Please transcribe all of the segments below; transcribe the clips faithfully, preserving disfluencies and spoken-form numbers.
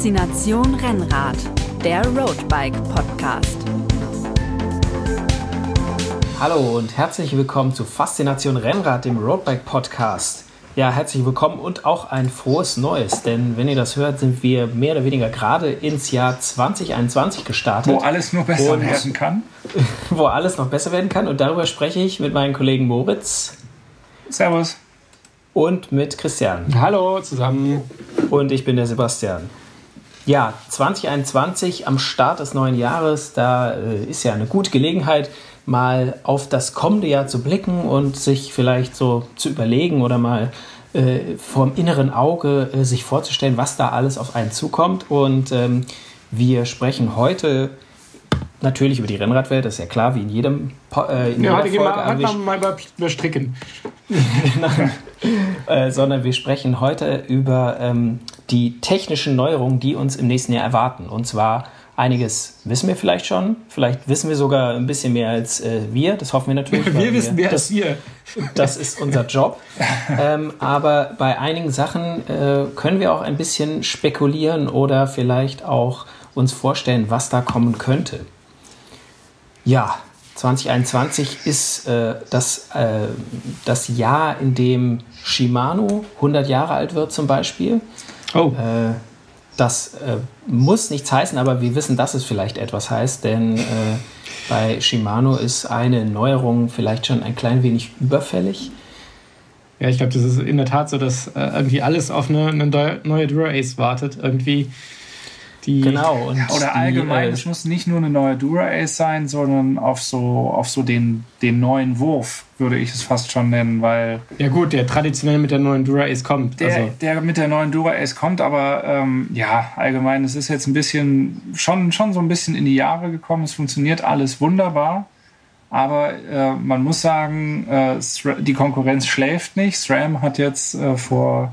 Faszination Rennrad, der Roadbike Podcast. Hallo und herzlich willkommen zu Faszination Rennrad, dem Roadbike Podcast. Ja, herzlich willkommen und auch ein frohes Neues, denn wenn ihr das hört, sind wir mehr oder weniger gerade ins Jahr zwanzig einundzwanzig gestartet. Wo alles nur besser und, werden kann. Wo alles noch besser werden kann und darüber spreche ich mit meinen Kollegen Moritz. Servus. Und mit Christian. Hallo zusammen. Und ich bin der Sebastian. Ja, zwanzig einundzwanzig am Start des neuen Jahres, da äh, ist ja eine gute Gelegenheit, mal auf das kommende Jahr zu blicken und sich vielleicht so zu überlegen oder mal äh, vor dem inneren Auge äh, sich vorzustellen, was da alles auf einen zukommt. Und ähm, wir sprechen heute natürlich über die Rennradwelt, das ist ja klar, wie in jedem äh, in ja, jeder heute gehen Folge. wir heute mal, mal überstricken. Genau. äh, sondern wir sprechen heute über ähm, die technischen Neuerungen, die uns im nächsten Jahr erwarten. Und zwar einiges wissen wir vielleicht schon, vielleicht wissen wir sogar ein bisschen mehr als äh, wir, das hoffen wir natürlich. Wir wissen mehr das, als wir. Das ist unser Job. ähm, aber bei einigen Sachen äh, können wir auch ein bisschen spekulieren oder vielleicht auch uns vorstellen, was da kommen könnte. Ja, zwanzig einundzwanzig ist äh, das, äh, das Jahr, in dem Shimano hundert Jahre alt wird zum Beispiel. Oh. Äh, das äh, muss nichts heißen, aber wir wissen, dass es vielleicht etwas heißt, denn äh, bei Shimano ist eine Neuerung vielleicht schon ein klein wenig überfällig. Ja, ich glaube, das ist in der Tat so, dass äh, irgendwie alles auf eine, eine neue Dura-Ace wartet. Irgendwie die Genau. Und Oder die, allgemein, äh, es muss nicht nur eine neue Dura-Ace sein, sondern auf so, auf so den, den neuen Wurf, würde ich es fast schon nennen, weil ja gut, der traditionell mit der neuen Dura-Ace kommt. der, Also. der mit der neuen Dura-Ace kommt, aber ähm, ja, allgemein, es ist jetzt ein bisschen, schon, schon so ein bisschen in die Jahre gekommen, es funktioniert alles wunderbar, aber äh, man muss sagen, äh, die Konkurrenz schläft nicht. SRAM hat jetzt äh, vor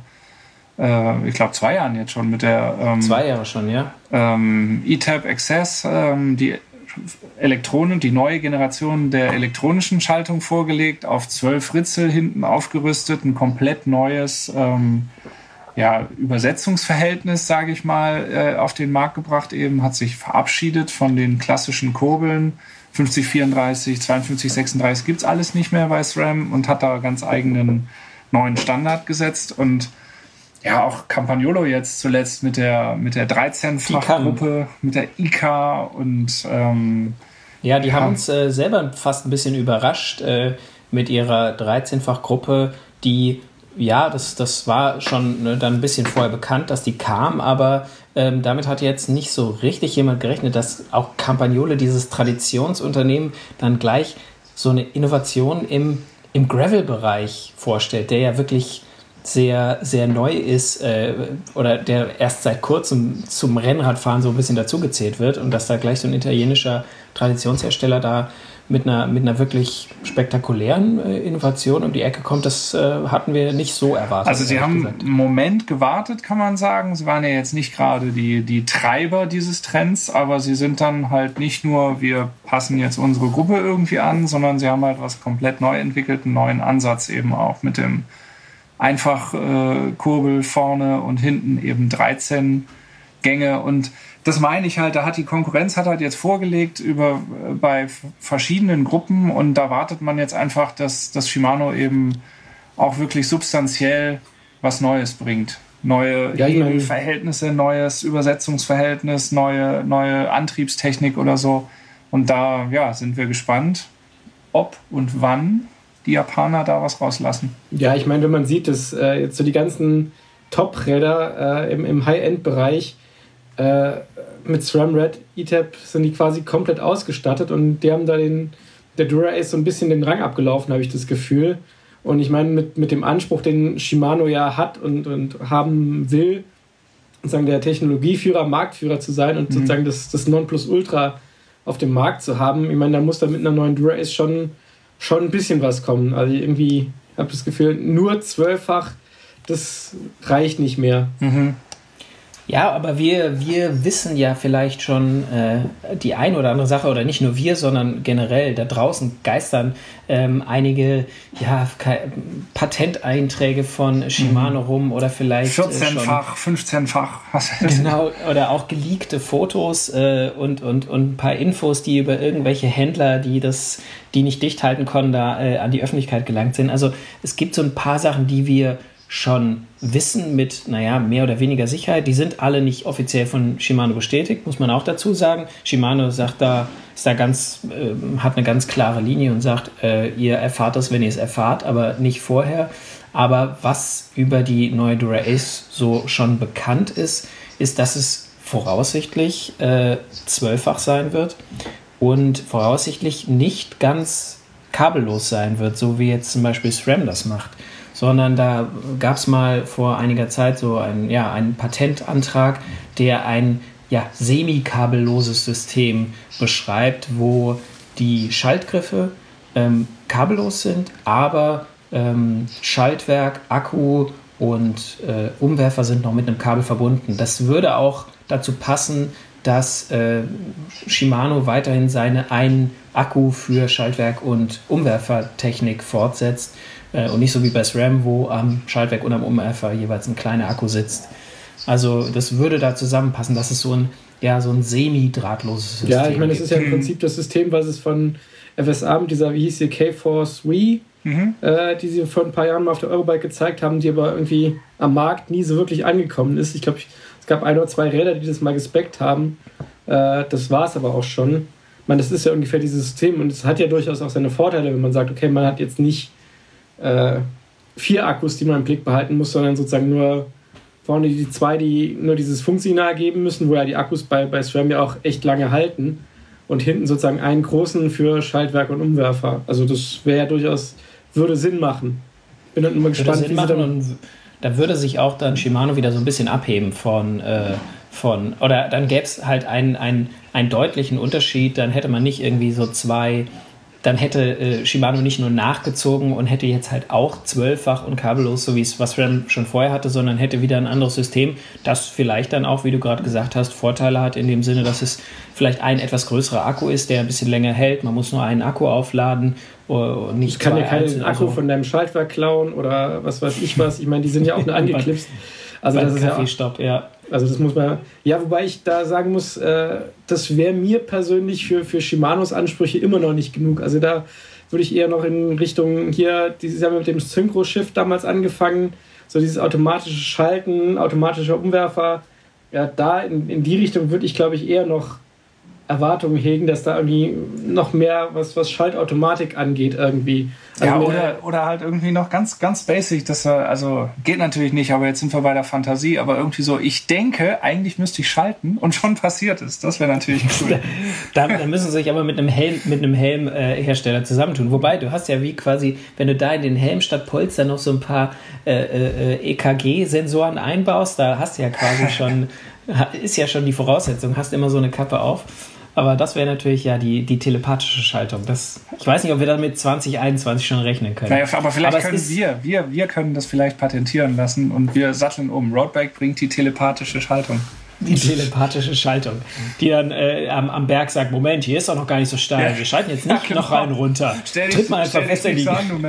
äh, ich glaube zwei Jahren jetzt schon mit der ähm, zwei Jahre schon, ja. ähm, E T A B Access, ähm, die Elektronen, die neue Generation der elektronischen Schaltung vorgelegt, auf zwölf Ritzel hinten aufgerüstet, ein komplett neues ähm, ja, Übersetzungsverhältnis, sage ich mal, äh, auf den Markt gebracht, eben hat sich verabschiedet von den klassischen Kurbeln. fünfzig vierunddreißig, zweiundfünfzig sechsunddreißig gibt es alles nicht mehr bei SRAM und hat da ganz eigenen neuen Standard gesetzt. Und ja, auch Campagnolo jetzt zuletzt mit der, mit der dreizehn-fach-Gruppe, mit der I K A und ähm, ja, die ja. haben uns äh, selber fast ein bisschen überrascht äh, mit ihrer dreizehn-fach-Gruppe, die, ja, das, das war schon ne, dann ein bisschen vorher bekannt, dass die kam, aber ähm, damit hat jetzt nicht so richtig jemand gerechnet, dass auch Campagnolo, dieses Traditionsunternehmen, dann gleich so eine Innovation im, im Gravel-Bereich vorstellt, der ja wirklich sehr, sehr neu ist äh, oder der erst seit kurzem zum Rennradfahren so ein bisschen dazugezählt wird und dass da gleich so ein italienischer Traditionshersteller da mit einer, mit einer wirklich spektakulären äh, Innovation um die Ecke kommt, das äh, hatten wir nicht so erwartet. Also sie haben gesagt. einen Moment gewartet, kann man sagen. Sie waren ja jetzt nicht gerade die, die Treiber dieses Trends, aber sie sind dann halt nicht nur, wir passen jetzt unsere Gruppe irgendwie an, sondern sie haben halt was komplett neu entwickelt, einen neuen Ansatz eben auch mit dem einfach äh, Kurbel vorne und hinten eben dreizehn Gänge. Und das meine ich halt, da hat die Konkurrenz hat halt jetzt vorgelegt über äh, bei f- verschiedenen Gruppen und da wartet man jetzt einfach, dass, dass Shimano eben auch wirklich substanziell was Neues bringt. Neue Ja, ich meine- Hebelverhältnisse, neues Übersetzungsverhältnis, neue, neue Antriebstechnik oder so. Und da ja, sind wir gespannt, ob und wann die Japaner da was rauslassen. Ja, ich meine, wenn man sieht, dass äh, jetzt so die ganzen Top-Räder äh, im, im High-End-Bereich äh, mit SRAM Red E T A B sind die quasi komplett ausgestattet und die haben da den, der Dura-Ace so ein bisschen den Rang abgelaufen, habe ich das Gefühl. Und ich meine, mit, mit dem Anspruch, den Shimano ja hat und, und haben will, sozusagen der Technologieführer, Marktführer zu sein und mhm. sozusagen das, das Nonplusultra auf dem Markt zu haben, ich meine, da muss da mit einer neuen Dura-Ace schon schon ein bisschen was kommen. Also irgendwie habe ich das Gefühl, nur zwölffach, das reicht nicht mehr. Mhm. Ja, aber wir, wir wissen ja vielleicht schon äh, die ein oder andere Sache, oder nicht nur wir, sondern generell da draußen geistern ähm, einige ja, Patenteinträge von Shimano mhm. rum oder vielleicht vierzehnfach, fünfzehnfach. Genau, oder auch geleakte Fotos äh, und, und, und ein paar Infos, die über irgendwelche Händler, die das, die nicht dicht halten konnten, da äh, an die Öffentlichkeit gelangt sind. Also es gibt so ein paar Sachen, die wir schon wissen mit, naja, mehr oder weniger Sicherheit. Die sind alle nicht offiziell von Shimano bestätigt, muss man auch dazu sagen. Shimano sagt da, ist da ganz, äh, hat eine ganz klare Linie und sagt, äh, ihr erfahrt das, wenn ihr es erfahrt, aber nicht vorher. Aber was über die neue Dura Ace so schon bekannt ist, ist, dass es voraussichtlich äh, zwölffach sein wird und voraussichtlich nicht ganz kabellos sein wird, so wie jetzt zum Beispiel SRAM das macht. Sondern da gab es mal vor einiger Zeit so ein, ja, einen Patentantrag, der ein ja, semi-kabelloses System beschreibt, wo die Schaltgriffe ähm, kabellos sind, aber ähm, Schaltwerk, Akku und äh, Umwerfer sind noch mit einem Kabel verbunden. Das würde auch dazu passen, dass äh, Shimano weiterhin seine einen Akku für Schaltwerk und Umwerfertechnik fortsetzt. Und nicht so wie bei SRAM, wo am Schaltwerk und am Umwerfer jeweils ein kleiner Akku sitzt. Also das würde da zusammenpassen. Das ist so ein, ja, so ein semi-drahtloses System. Ja, ich meine, das ist ja im Prinzip das System, was es von F S A mit dieser, wie hieß die, K-Force Wii, mhm. äh, die sie vor ein paar Jahren mal auf der Eurobike gezeigt haben, die aber irgendwie am Markt nie so wirklich angekommen ist. Ich glaube, es gab ein oder zwei Räder, die das mal gespeckt haben. Äh, das war es aber auch schon. Ich meine, das ist ja ungefähr dieses System und es hat ja durchaus auch seine Vorteile, wenn man sagt, okay, man hat jetzt nicht Äh, vier Akkus, die man im Blick behalten muss, sondern sozusagen nur vorne die zwei, die nur dieses Funksignal geben müssen, wo ja die Akkus bei, bei SRAM ja auch echt lange halten und hinten sozusagen einen großen für Schaltwerk und Umwerfer. Also das wäre ja durchaus, würde Sinn machen. Bin dann immer gespannt, Sinn wie machen sie dann... Und da würde sich auch dann Shimano wieder so ein bisschen abheben von, äh, von oder dann gäbe es halt einen, einen, einen deutlichen Unterschied, dann hätte man nicht irgendwie so zwei... Dann hätte äh, Shimano nicht nur nachgezogen und hätte jetzt halt auch zwölffach und kabellos, so wie es was SRAM schon vorher hatte, sondern hätte wieder ein anderes System, das vielleicht dann auch, wie du gerade gesagt hast, Vorteile hat in dem Sinne, dass es vielleicht ein etwas größerer Akku ist, der ein bisschen länger hält. Man muss nur einen Akku aufladen und nicht. Ich kann ja keinen Akku von deinem Schaltwerk klauen oder was weiß ich was. Ich meine, die sind ja auch nur angeklipst. Also das ist Kaffeestopp, ja, ja. Also das muss man, ja, wobei ich da sagen muss, äh, das wäre mir persönlich für, für Shimanos Ansprüche immer noch nicht genug. Also da würde ich eher noch in Richtung hier, dieses Jahr mit dem Synchro-Shift damals angefangen, so dieses automatische Schalten, automatischer Umwerfer, ja, da in, in die Richtung würde ich, glaube ich, eher noch Erwartungen hegen, dass da irgendwie noch mehr, was, was Schaltautomatik angeht, irgendwie. Also ja, oder, oder halt irgendwie noch ganz, ganz basic, das also geht natürlich nicht, aber jetzt sind wir bei der Fantasie, aber irgendwie so, ich denke, eigentlich müsste ich schalten und schon passiert ist. Das wäre natürlich cool. da, da müssen sie sich aber mit einem Helm, mit einem Helmhersteller äh, zusammentun. Wobei, du hast ja wie quasi, wenn du da in den Helm statt Polster noch so ein paar äh, äh, E K G-Sensoren einbaust, da hast du ja quasi schon, ist ja schon die Voraussetzung, hast immer so eine Kappe auf. Aber das wäre natürlich ja die, die telepathische Schaltung. Das, ich weiß nicht, ob wir damit zwanzig einundzwanzig schon rechnen können. Naja, aber vielleicht aber können wir, wir, wir können das vielleicht patentieren lassen und wir satteln um. Roadbike bringt die telepathische Schaltung. Die telepathische Schaltung, die dann äh, am, am Berg sagt, Moment, hier ist doch noch gar nicht so steil. Ja. Wir schalten jetzt nicht ja, genau. noch rein runter. Stell dich, Tritt mal einfach fest in die...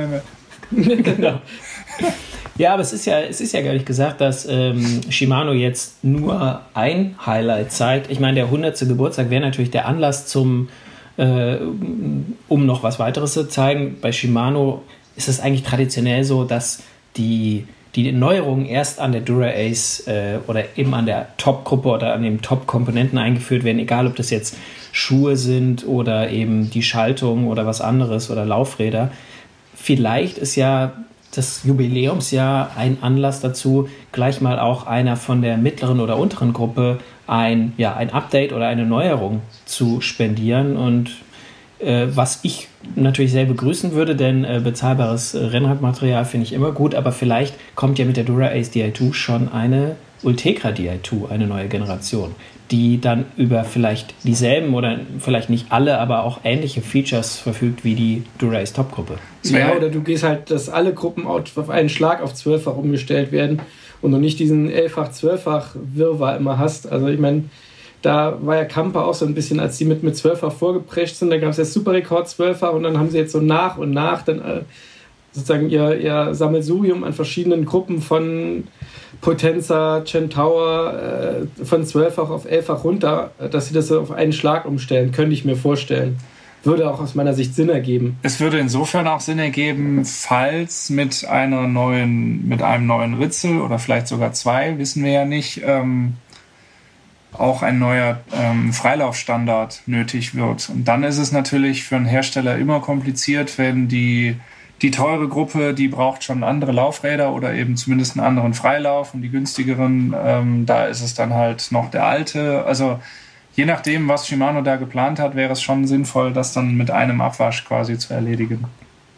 Genau. Ja, aber es ist ja, es ist ja gar nicht gesagt, dass ähm, Shimano jetzt nur ein Highlight zeigt. Ich meine, der hundertste Geburtstag wäre natürlich der Anlass zum, äh, um noch was weiteres zu zeigen. Bei Shimano ist es eigentlich traditionell so, dass die, die Neuerungen erst an der Dura Ace äh, oder eben an der Top-Gruppe oder an den Top-Komponenten eingeführt werden, egal ob das jetzt Schuhe sind oder eben die Schaltung oder was anderes oder Laufräder. Vielleicht ist ja das Jubiläumsjahr ein Anlass dazu, gleich mal auch einer von der mittleren oder unteren Gruppe ein, ja, ein Update oder eine Neuerung zu spendieren. Und äh, was ich natürlich sehr begrüßen würde, denn äh, bezahlbares äh, Rennradmaterial finde ich immer gut, aber vielleicht kommt ja mit der Dura Ace D I zwei schon eine Ultegra D I zwei, eine neue Generation, die dann über vielleicht dieselben oder vielleicht nicht alle, aber auch ähnliche Features verfügt wie die Dura-Ace Top-Gruppe. Ja, oder du gehst halt, dass alle Gruppen auf einen Schlag auf zwölffach umgestellt werden und du nicht diesen elffach, zwölffach Wirrwarr immer hast. Also ich meine, da war ja Kampa auch so ein bisschen, als die mit, mit zwölffach vorgeprescht sind, da gab es ja Superrekord zwölffach und dann haben sie jetzt so nach und nach dann äh, sozusagen ihr, ihr Sammelsurium an verschiedenen Gruppen von Potenza, Centaur, äh, von zwölffach auf elffach runter, dass sie das so auf einen Schlag umstellen, könnte ich mir vorstellen. Würde auch aus meiner Sicht Sinn ergeben. Es würde insofern auch Sinn ergeben, falls mit einer neuen, mit einem neuen Ritzel oder vielleicht sogar zwei, wissen wir ja nicht, ähm, auch ein neuer ähm, Freilaufstandard nötig wird. Und dann ist es natürlich für einen Hersteller immer kompliziert, wenn die Die teure Gruppe, die braucht schon andere Laufräder oder eben zumindest einen anderen Freilauf und die günstigeren, ähm, da ist es dann halt noch der alte. Also je nachdem, was Shimano da geplant hat, wäre es schon sinnvoll, das dann mit einem Abwasch quasi zu erledigen.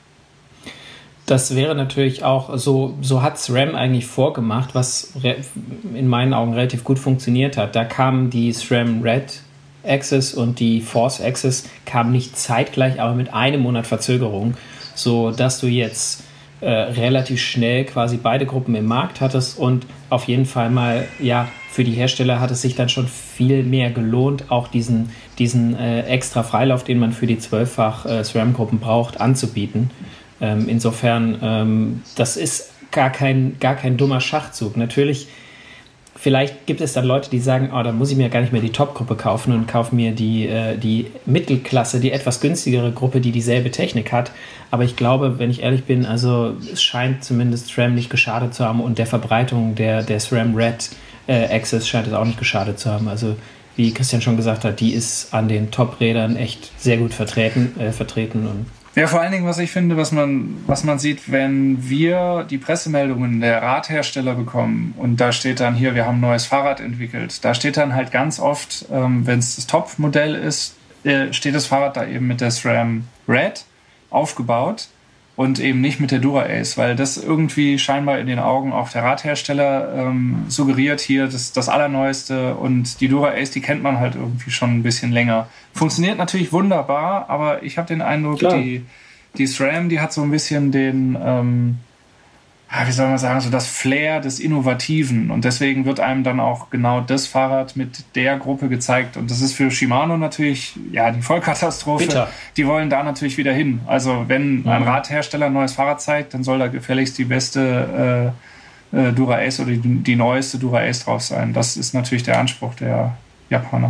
Das wäre natürlich auch, so, so hat SRAM eigentlich vorgemacht, was re- in meinen Augen relativ gut funktioniert hat. Da kamen die SRAM Red Access und die Force Access kamen nicht zeitgleich, aber mit einem Monat Verzögerung, so dass du jetzt äh, relativ schnell quasi beide Gruppen im Markt hattest und auf jeden Fall mal, ja, für die Hersteller hat es sich dann schon viel mehr gelohnt, auch diesen, diesen äh, extra Freilauf, den man für die zwölffach äh, SRAM-Gruppen braucht, anzubieten. Ähm, insofern, ähm, das ist gar kein, gar kein dummer Schachzug. Natürlich, vielleicht gibt es dann Leute, die sagen, oh, dann muss ich mir gar nicht mehr die Top-Gruppe kaufen und kaufe mir die, äh, die Mittelklasse, die etwas günstigere Gruppe, die dieselbe Technik hat. Aber ich glaube, wenn ich ehrlich bin, also es scheint zumindest SRAM nicht geschadet zu haben und der Verbreitung der, der SRAM Red äh, Access scheint es auch nicht geschadet zu haben. Also wie Christian schon gesagt hat, die ist an den Top-Rädern echt sehr gut vertreten, äh, vertreten und ja, vor allen Dingen, was ich finde, was man, was man sieht, wenn wir die Pressemeldungen der Radhersteller bekommen und da steht dann hier, wir haben ein neues Fahrrad entwickelt, da steht dann halt ganz oft, ähm, wenn es das Top-Modell ist, äh, steht das Fahrrad da eben mit der SRAM Red aufgebaut und eben nicht mit der Dura-Ace, weil das irgendwie scheinbar in den Augen auch der Radhersteller ähm, suggeriert hier, das das Allerneueste und die Dura-Ace, die kennt man halt irgendwie schon ein bisschen länger. Funktioniert natürlich wunderbar, aber ich habe den Eindruck, die, die SRAM, die hat so ein bisschen den, ähm, wie soll man sagen, so das Flair des Innovativen und deswegen wird einem dann auch genau das Fahrrad mit der Gruppe gezeigt und das ist für Shimano natürlich, ja, die Vollkatastrophe. Bitter. Die wollen da natürlich wieder hin. Also wenn mhm. ein Radhersteller ein neues Fahrrad zeigt, dann soll da gefälligst die beste äh, äh, Dura-Ace oder die, die neueste Dura-Ace drauf sein. Das ist natürlich der Anspruch der Japaner.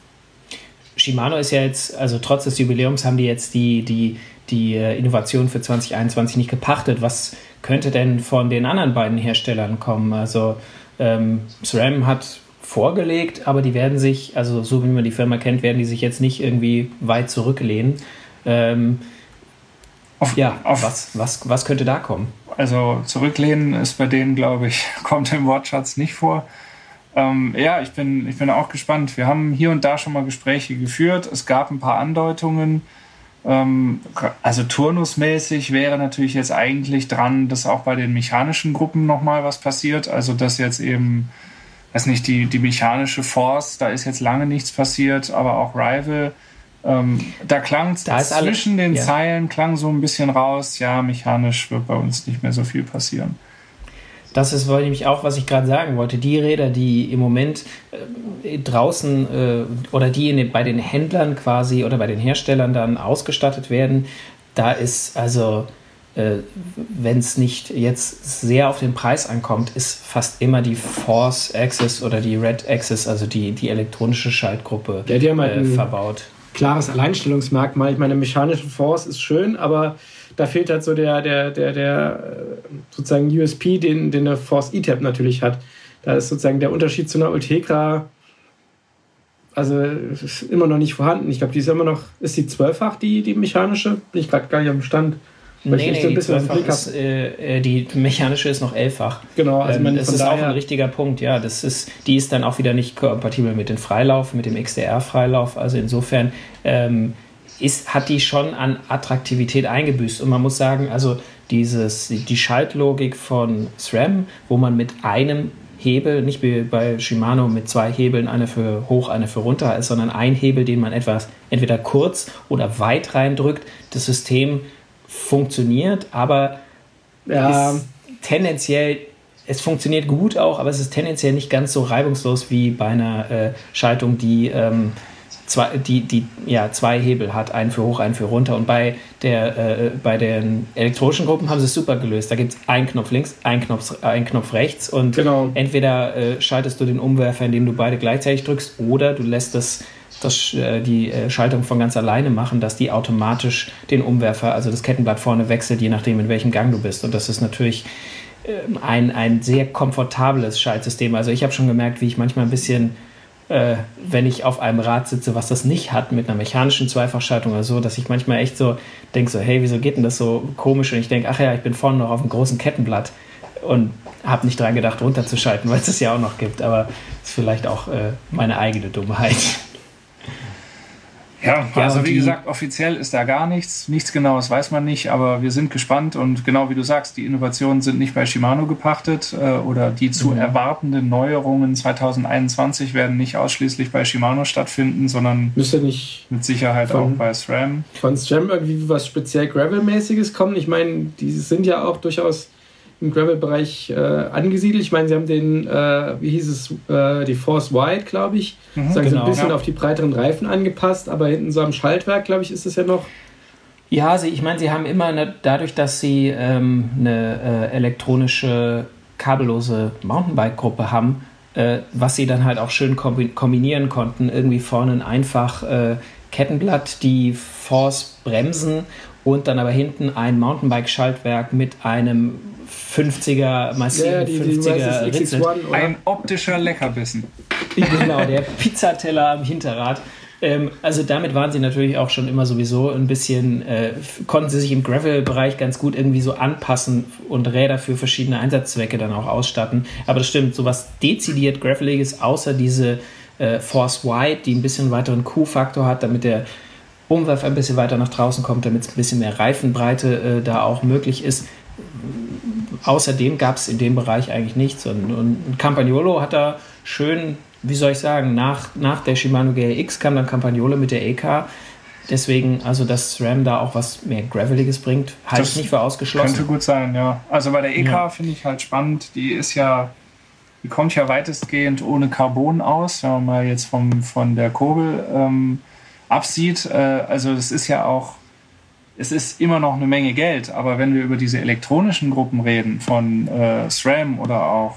Shimano ist ja jetzt, also trotz des Jubiläums haben die jetzt die, die, die Innovation für zwanzig einundzwanzig nicht gepachtet. Was könnte denn von den anderen beiden Herstellern kommen? Also ähm, SRAM hat vorgelegt, aber die werden sich, also so wie man die Firma kennt, werden die sich jetzt nicht irgendwie weit zurücklehnen. Ähm, auf, ja, auf, was, was, was könnte da kommen? Also zurücklehnen ist bei denen, glaube ich, kommt im Wortschatz nicht vor. Ähm, ja, ich bin, ich bin auch gespannt. Wir haben hier und da schon mal Gespräche geführt. Es gab ein paar Andeutungen. Ähm, also turnusmäßig wäre natürlich jetzt eigentlich dran, dass auch bei den mechanischen Gruppen nochmal was passiert. Also dass jetzt eben, weiß nicht, die, die mechanische Force, da ist jetzt lange nichts passiert, aber auch Rival. Ähm, da klang da zwischen alle, den ja. Zeilen klang so ein bisschen raus, ja, mechanisch wird bei uns nicht mehr so viel passieren. Das ist nämlich auch, was ich gerade sagen wollte. Die Räder, die im Moment äh, draußen äh, oder die in den, bei den Händlern quasi oder bei den Herstellern dann ausgestattet werden, da ist also, äh, wenn es nicht jetzt sehr auf den Preis ankommt, ist fast immer die Force Access oder die Red Access, also die, die elektronische Schaltgruppe, ja, die haben halt äh, verbaut. Klares Alleinstellungsmerkmal. Ich meine, mechanische Force ist schön, aber da fehlt halt so der, der, der, der sozusagen U S P, den, den der Force E T A P natürlich hat. Da ist sozusagen der Unterschied zu einer Ultegra, also ist immer noch nicht vorhanden. Ich glaube, die ist immer noch, ist die zwölffach, die, die mechanische? Bin ich gerade gar nicht am Stand. Weil nee, nee, so ein die, ist, äh, die mechanische ist noch elffach. Genau, also ähm, das ist auch ein richtiger Punkt, ja. Das ist, die ist dann auch wieder nicht kompatibel mit dem Freilauf, mit dem X D R-Freilauf. Also insofern ähm, ist, hat die schon an Attraktivität eingebüßt. Und man muss sagen, also dieses, die Schaltlogik von SRAM, wo man mit einem Hebel, nicht wie bei Shimano mit zwei Hebeln, eine für hoch, eine für runter ist, sondern ein Hebel, den man etwas entweder kurz oder weit reindrückt. Das System funktioniert, aber ja. ist tendenziell, es funktioniert gut auch, aber es ist tendenziell nicht ganz so reibungslos wie bei einer äh, Schaltung, die ähm, Zwei, die, die ja, zwei Hebel hat, einen für hoch, einen für runter. Und bei, der, äh, bei den elektronischen Gruppen haben sie es super gelöst. Da gibt es einen Knopf links, einen Knopf, einen Knopf rechts und genau. entweder äh, schaltest du den Umwerfer, indem du beide gleichzeitig drückst, oder du lässt das, das, äh, die äh, Schaltung von ganz alleine machen, dass die automatisch den Umwerfer, also das Kettenblatt vorne wechselt, je nachdem, in welchem Gang du bist. Und das ist natürlich äh, ein, ein sehr komfortables Schaltsystem. Also ich habe schon gemerkt, wie ich manchmal ein bisschen Äh, wenn ich auf einem Rad sitze, was das nicht hat, mit einer mechanischen Zweifachschaltung oder so, dass ich manchmal echt so denke, so, hey, wieso geht denn das so komisch? Und ich denke, ach ja, ich bin vorne noch auf einem großen Kettenblatt und habe nicht dran gedacht, runterzuschalten, weil es das ja auch noch gibt. Aber das ist vielleicht auch äh, meine eigene Dummheit. Ja, also ja, wie gesagt, offiziell ist da gar nichts. Nichts Genaues weiß man nicht, aber wir sind gespannt. Und genau wie du sagst, die Innovationen sind nicht bei Shimano gepachtet äh, oder die zu mhm. erwartenden Neuerungen zwanzig einundzwanzig werden nicht ausschließlich bei Shimano stattfinden, sondern müsste nicht mit Sicherheit von, auch bei SRAM. Von SRAM irgendwie was speziell Gravel-mäßiges kommen. Ich meine, die sind ja auch durchaus im Gravel-Bereich äh, angesiedelt. Ich meine, sie haben den, äh, wie hieß es, äh, die Force Wide, glaube ich, mhm, sagen genau, so ein bisschen ja. auf die breiteren Reifen angepasst, aber hinten so am Schaltwerk, glaube ich, ist es ja noch. Ja, sie, ich meine, sie haben immer, eine, dadurch, dass sie ähm, eine äh, elektronische, kabellose Mountainbike-Gruppe haben, äh, was sie dann halt auch schön kombinieren konnten, irgendwie vorne ein einfach äh, Kettenblatt, die Force-Bremsen und dann aber hinten ein Mountainbike-Schaltwerk mit einem fünfziger, massiven ja, die, fünfziger die Ritzel. Ein optischer Leckerbissen. Genau, der Pizzateller am Hinterrad. Ähm, also damit waren sie natürlich auch schon immer sowieso ein bisschen, äh, konnten sie sich im Gravel-Bereich ganz gut irgendwie so anpassen und Räder für verschiedene Einsatzzwecke dann auch ausstatten. Aber das stimmt, so was dezidiert Graveliges, außer diese äh, Force Wide, die ein bisschen weiteren Q-Faktor hat, damit der Umwerfer ein bisschen weiter nach draußen kommt, damit es ein bisschen mehr Reifenbreite äh, da auch möglich ist. Außerdem gab es in dem Bereich eigentlich nichts. Und, und Campagnolo hat da schön, wie soll ich sagen, nach, nach der Shimano G R X kam dann Campagnolo mit der E K. Deswegen, also dass SRAM da auch was mehr Graveliges bringt, halte ich nicht für ausgeschlossen. Könnte gut sein, ja. Also bei der E K ja. finde ich halt spannend, die ist ja, die kommt ja weitestgehend ohne Carbon aus, wenn man mal jetzt vom, von der Kurbel ähm, absieht. Äh, also das ist ja auch, es ist immer noch eine Menge Geld, aber wenn wir über diese elektronischen Gruppen reden, von äh, SRAM oder auch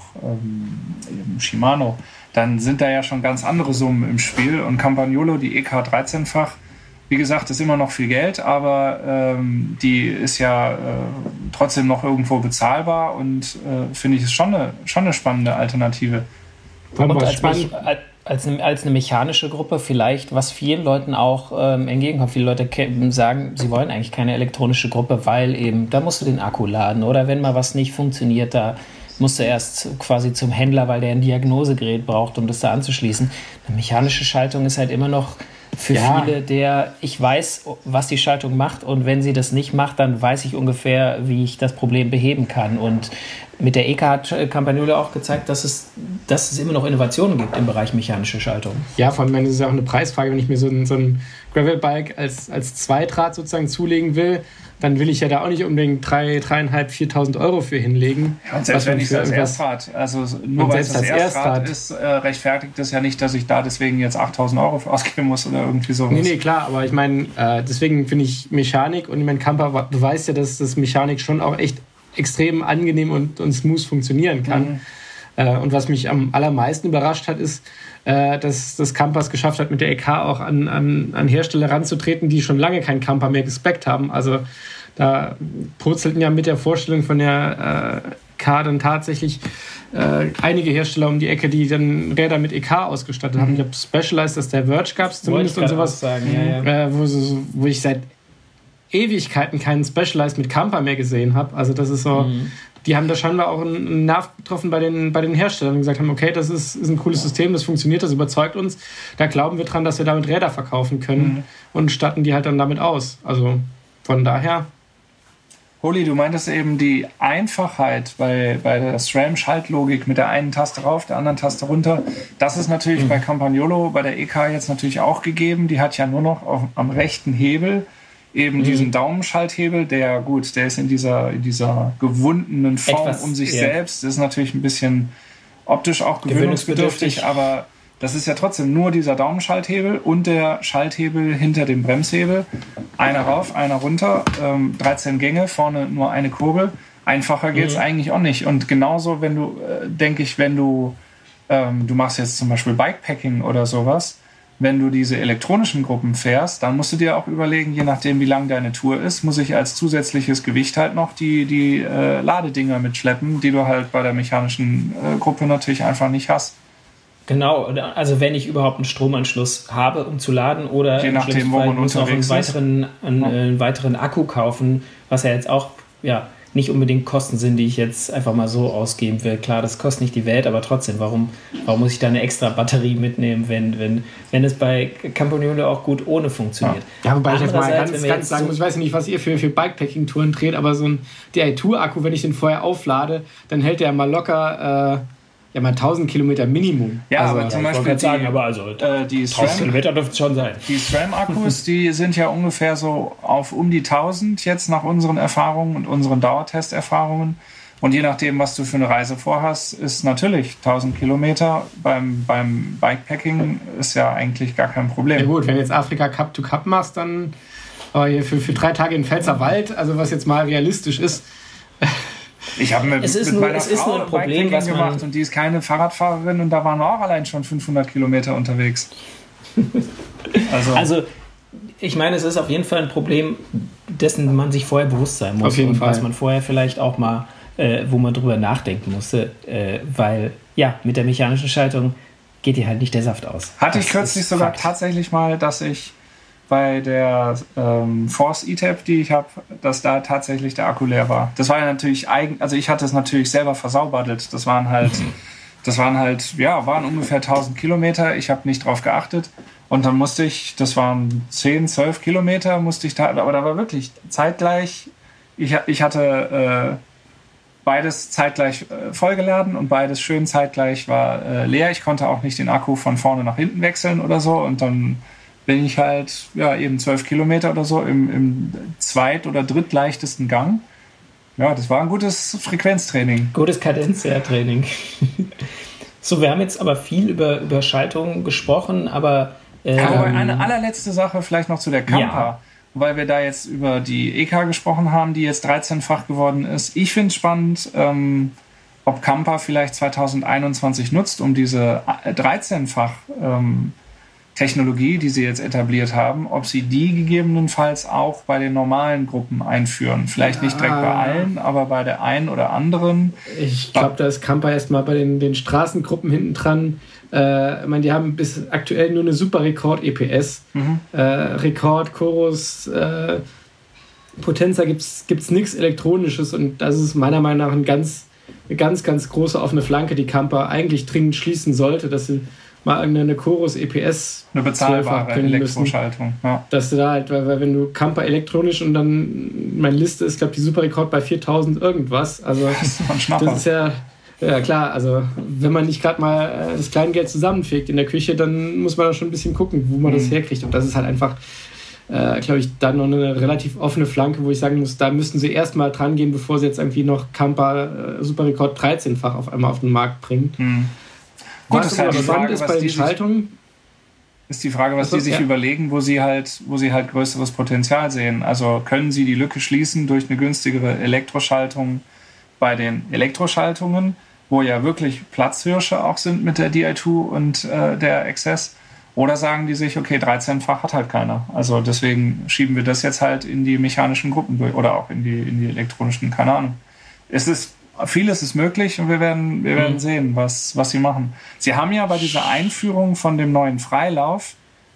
ähm, Shimano, dann sind da ja schon ganz andere Summen im Spiel. Und Campagnolo, die E K dreizehn-fach, wie gesagt, ist immer noch viel Geld, aber ähm, die ist ja äh, trotzdem noch irgendwo bezahlbar und äh, finde ich, ist schon eine, schon eine spannende Alternative. Und als, mich, als, eine, als eine mechanische Gruppe vielleicht, was vielen Leuten auch ähm, entgegenkommt. Viele Leute sagen, sie wollen eigentlich keine elektronische Gruppe, weil eben, da musst du den Akku laden. Oder wenn mal was nicht funktioniert, da musst du erst quasi zum Händler, weil der ein Diagnosegerät braucht, um das da anzuschließen. Eine mechanische Schaltung ist halt immer noch für ja. viele der, ich weiß, was die Schaltung macht und wenn sie das nicht macht, dann weiß ich ungefähr, wie ich das Problem beheben kann. Und mit der E K hat Campagnolo auch gezeigt, dass es, dass es immer noch Innovationen gibt im Bereich mechanische Schaltung. Ja, vor allem ist es auch eine Preisfrage, wenn ich mir so ein, so ein Gravelbike als, als Zweitrad sozusagen zulegen will, dann will ich ja da auch nicht unbedingt drei, dreieinhalb, viertausend Euro für hinlegen. Ja, und selbst wenn ich das Erstrad, also nur weil es das Erstrad ist, äh, rechtfertigt das ja nicht, dass ich da deswegen jetzt achttausend Euro für ausgeben muss oder irgendwie sowas. Nee, nee, klar, aber ich meine, äh, deswegen finde ich Mechanik und ich meine, Camper beweist ja, dass das Mechanik schon auch echt extrem angenehm und, und smooth funktionieren kann. Mhm. Äh, und was mich am allermeisten überrascht hat, ist, äh, dass das Campers geschafft hat, mit der E K auch an, an, an Hersteller ranzutreten, die schon lange keinen Camper mehr gespeckt haben. Also da purzelten ja mit der Vorstellung von der äh, K dann tatsächlich äh, einige Hersteller um die Ecke, die dann Räder mit E K ausgestattet mhm. haben. Ich habe Specialized, dass der Verge gab es zumindest und sowas, sagen, ja, ja. Äh, wo, so, wo ich seit Ewigkeiten keinen Specialized mit Camper mehr gesehen habe. Also das ist so, mhm. die haben da scheinbar auch einen Nerv getroffen bei den, bei den Herstellern und gesagt haben, okay, das ist, ist ein cooles System, das funktioniert, das überzeugt uns. Da glauben wir dran, dass wir damit Räder verkaufen können mhm. und statten die halt dann damit aus. Also von daher. Holi, du meintest eben die Einfachheit bei, bei der SRAM-Schaltlogik mit der einen Taste rauf, der anderen Taste runter. Das ist natürlich mhm. bei Campagnolo, bei der E K jetzt natürlich auch gegeben. Die hat ja nur noch auf, am rechten Hebel eben mhm. diesen Daumenschalthebel, der gut, der ist in dieser, in dieser gewundenen Form Etwas, um sich ja. selbst. Das ist natürlich ein bisschen optisch auch gewöhnungsbedürftig, aber das ist ja trotzdem nur dieser Daumenschalthebel und der Schalthebel hinter dem Bremshebel. Einer rauf, einer runter, ähm, dreizehn Gänge, vorne nur eine Kurbel. Einfacher geht es mhm. eigentlich auch nicht. Und genauso, wenn du, äh, denke ich, wenn du, ähm, du machst jetzt zum Beispiel Bikepacking oder sowas, wenn du diese elektronischen Gruppen fährst, dann musst du dir auch überlegen, je nachdem, wie lang deine Tour ist, muss ich als zusätzliches Gewicht halt noch die, die äh, Ladedinger mitschleppen, die du halt bei der mechanischen äh, Gruppe natürlich einfach nicht hast. Genau, also wenn ich überhaupt einen Stromanschluss habe, um zu laden, oder je nachdem, wo man muss noch einen weiteren, einen, ja. einen weiteren Akku kaufen, was ja jetzt auch ja, nicht unbedingt Kosten sind, die ich jetzt einfach mal so ausgeben will. Klar, das kostet nicht die Welt, aber trotzdem, warum, warum muss ich da eine extra Batterie mitnehmen, wenn, wenn, wenn es bei Campagnolo auch gut ohne funktioniert? Ja, ja wobei ich jetzt mal ganz, ganz sagen muss, ich weiß nicht, was ihr für, für Bikepacking-Touren dreht, aber so ein D I zwei Akku, wenn ich den vorher auflade, dann hält der mal locker... Äh, Ja, mal tausend Kilometer Minimum. Ja, also, aber zum ja, Beispiel die, sagen, aber also äh, die tausend Kilometer dürfte es schon sein. Die SRAM-Akkus, die sind ja ungefähr so auf um die tausend jetzt nach unseren Erfahrungen und unseren Dauertesterfahrungen. Und je nachdem, was du für eine Reise vorhast, ist natürlich tausend Kilometer beim, beim Bikepacking ist ja eigentlich gar kein Problem. Ja gut, wenn du jetzt Afrika Cup to Cup machst, dann aber hier für, für drei Tage in Pfälzerwald, also was jetzt mal realistisch ist. Ich habe mit, es ist mit nur, meiner es ist Frau nur ein Problem, was man gemacht und die ist keine Fahrradfahrerin und da waren wir auch allein schon fünfhundert Kilometer unterwegs. also, also ich meine, es ist auf jeden Fall ein Problem, dessen man sich vorher bewusst sein muss. Auf jeden und Fall. Was man vorher vielleicht auch mal, äh, wo man drüber nachdenken musste, äh, weil ja, mit der mechanischen Schaltung geht dir halt nicht der Saft aus. Hatte das ich kürzlich sogar Fakt. tatsächlich mal, dass ich bei der ähm, Force E T A P, die ich habe, dass da tatsächlich der Akku leer war. Das war ja natürlich eigen, also ich hatte es natürlich selber versaubaddelt. Das waren halt, das waren halt, ja, waren ungefähr tausend Kilometer. Ich habe nicht drauf geachtet und dann musste ich, das waren zehn, zwölf Kilometer, musste ich da, aber da war wirklich zeitgleich. Ich, ich hatte äh, beides zeitgleich äh, vollgeladen und beides schön zeitgleich war äh, leer. Ich konnte auch nicht den Akku von vorne nach hinten wechseln oder so und dann bin ich halt ja, eben zwölf Kilometer oder so im, im zweit- oder drittleichtesten Gang. Ja, das war ein gutes Frequenztraining. Gutes Kadenztraining. So, wir haben jetzt aber viel über, über Schaltung gesprochen, aber... Ähm, ja, aber eine allerletzte Sache vielleicht noch zu der Campa, ja. weil wir da jetzt über die E K gesprochen haben, die jetzt dreizehnfach geworden ist. Ich finde es spannend, ähm, ob Campa vielleicht zwanzig einundzwanzig nutzt, um diese dreizehnfach ähm, Technologie, die sie jetzt etabliert haben, ob sie die gegebenenfalls auch bei den normalen Gruppen einführen. Vielleicht nicht direkt bei allen, aber bei der einen oder anderen. Ich glaube, da ist Campa erstmal bei den, den Straßengruppen hinten dran. Äh, ich meine, die haben bis aktuell nur eine super Rekord-E P S. Mhm. Äh, Rekord, Chorus, äh, Potenza gibt es nichts Elektronisches und das ist meiner Meinung nach ein ganz, eine ganz, ganz große offene Flanke, die Campa eigentlich dringend schließen sollte, dass sie mal irgendeine Chorus E P S eine bezahlbare Elektroschaltung. Ja. Dass du da halt, weil, weil wenn du Campa elektronisch und dann, meine Liste ist, glaube ich, die Superrekord bei viertausend irgendwas. Also das ist, ein Schnapper. Das ist ja, ja klar, also wenn man nicht gerade mal das Kleingeld zusammenfegt in der Küche, dann muss man da schon ein bisschen gucken, wo man mhm. das herkriegt. Und das ist halt einfach, äh, glaube ich, dann noch eine relativ offene Flanke, wo ich sagen muss, da müssten sie erstmal dran gehen, bevor sie jetzt irgendwie noch Campa äh, Superrekord dreizehnfach auf einmal auf den Markt bringen. Mhm. Gut, was aber spannend ist bei den Schaltungen, ist die Frage, was also, die sich ja. überlegen, wo sie halt, wo sie halt größeres Potenzial sehen. Also können sie die Lücke schließen durch eine günstigere Elektroschaltung bei den Elektroschaltungen, wo ja wirklich Platzhirsche auch sind mit der D I zwei und äh, der X S? Oder sagen die sich, okay, dreizehnfach hat halt keiner. Also deswegen schieben wir das jetzt halt in die mechanischen Gruppen durch oder auch in die, in die elektronischen, keine Ahnung. Es ist Vieles ist möglich und wir werden, wir werden sehen, was, was sie machen. Sie haben ja bei dieser Einführung von dem neuen Freilauf,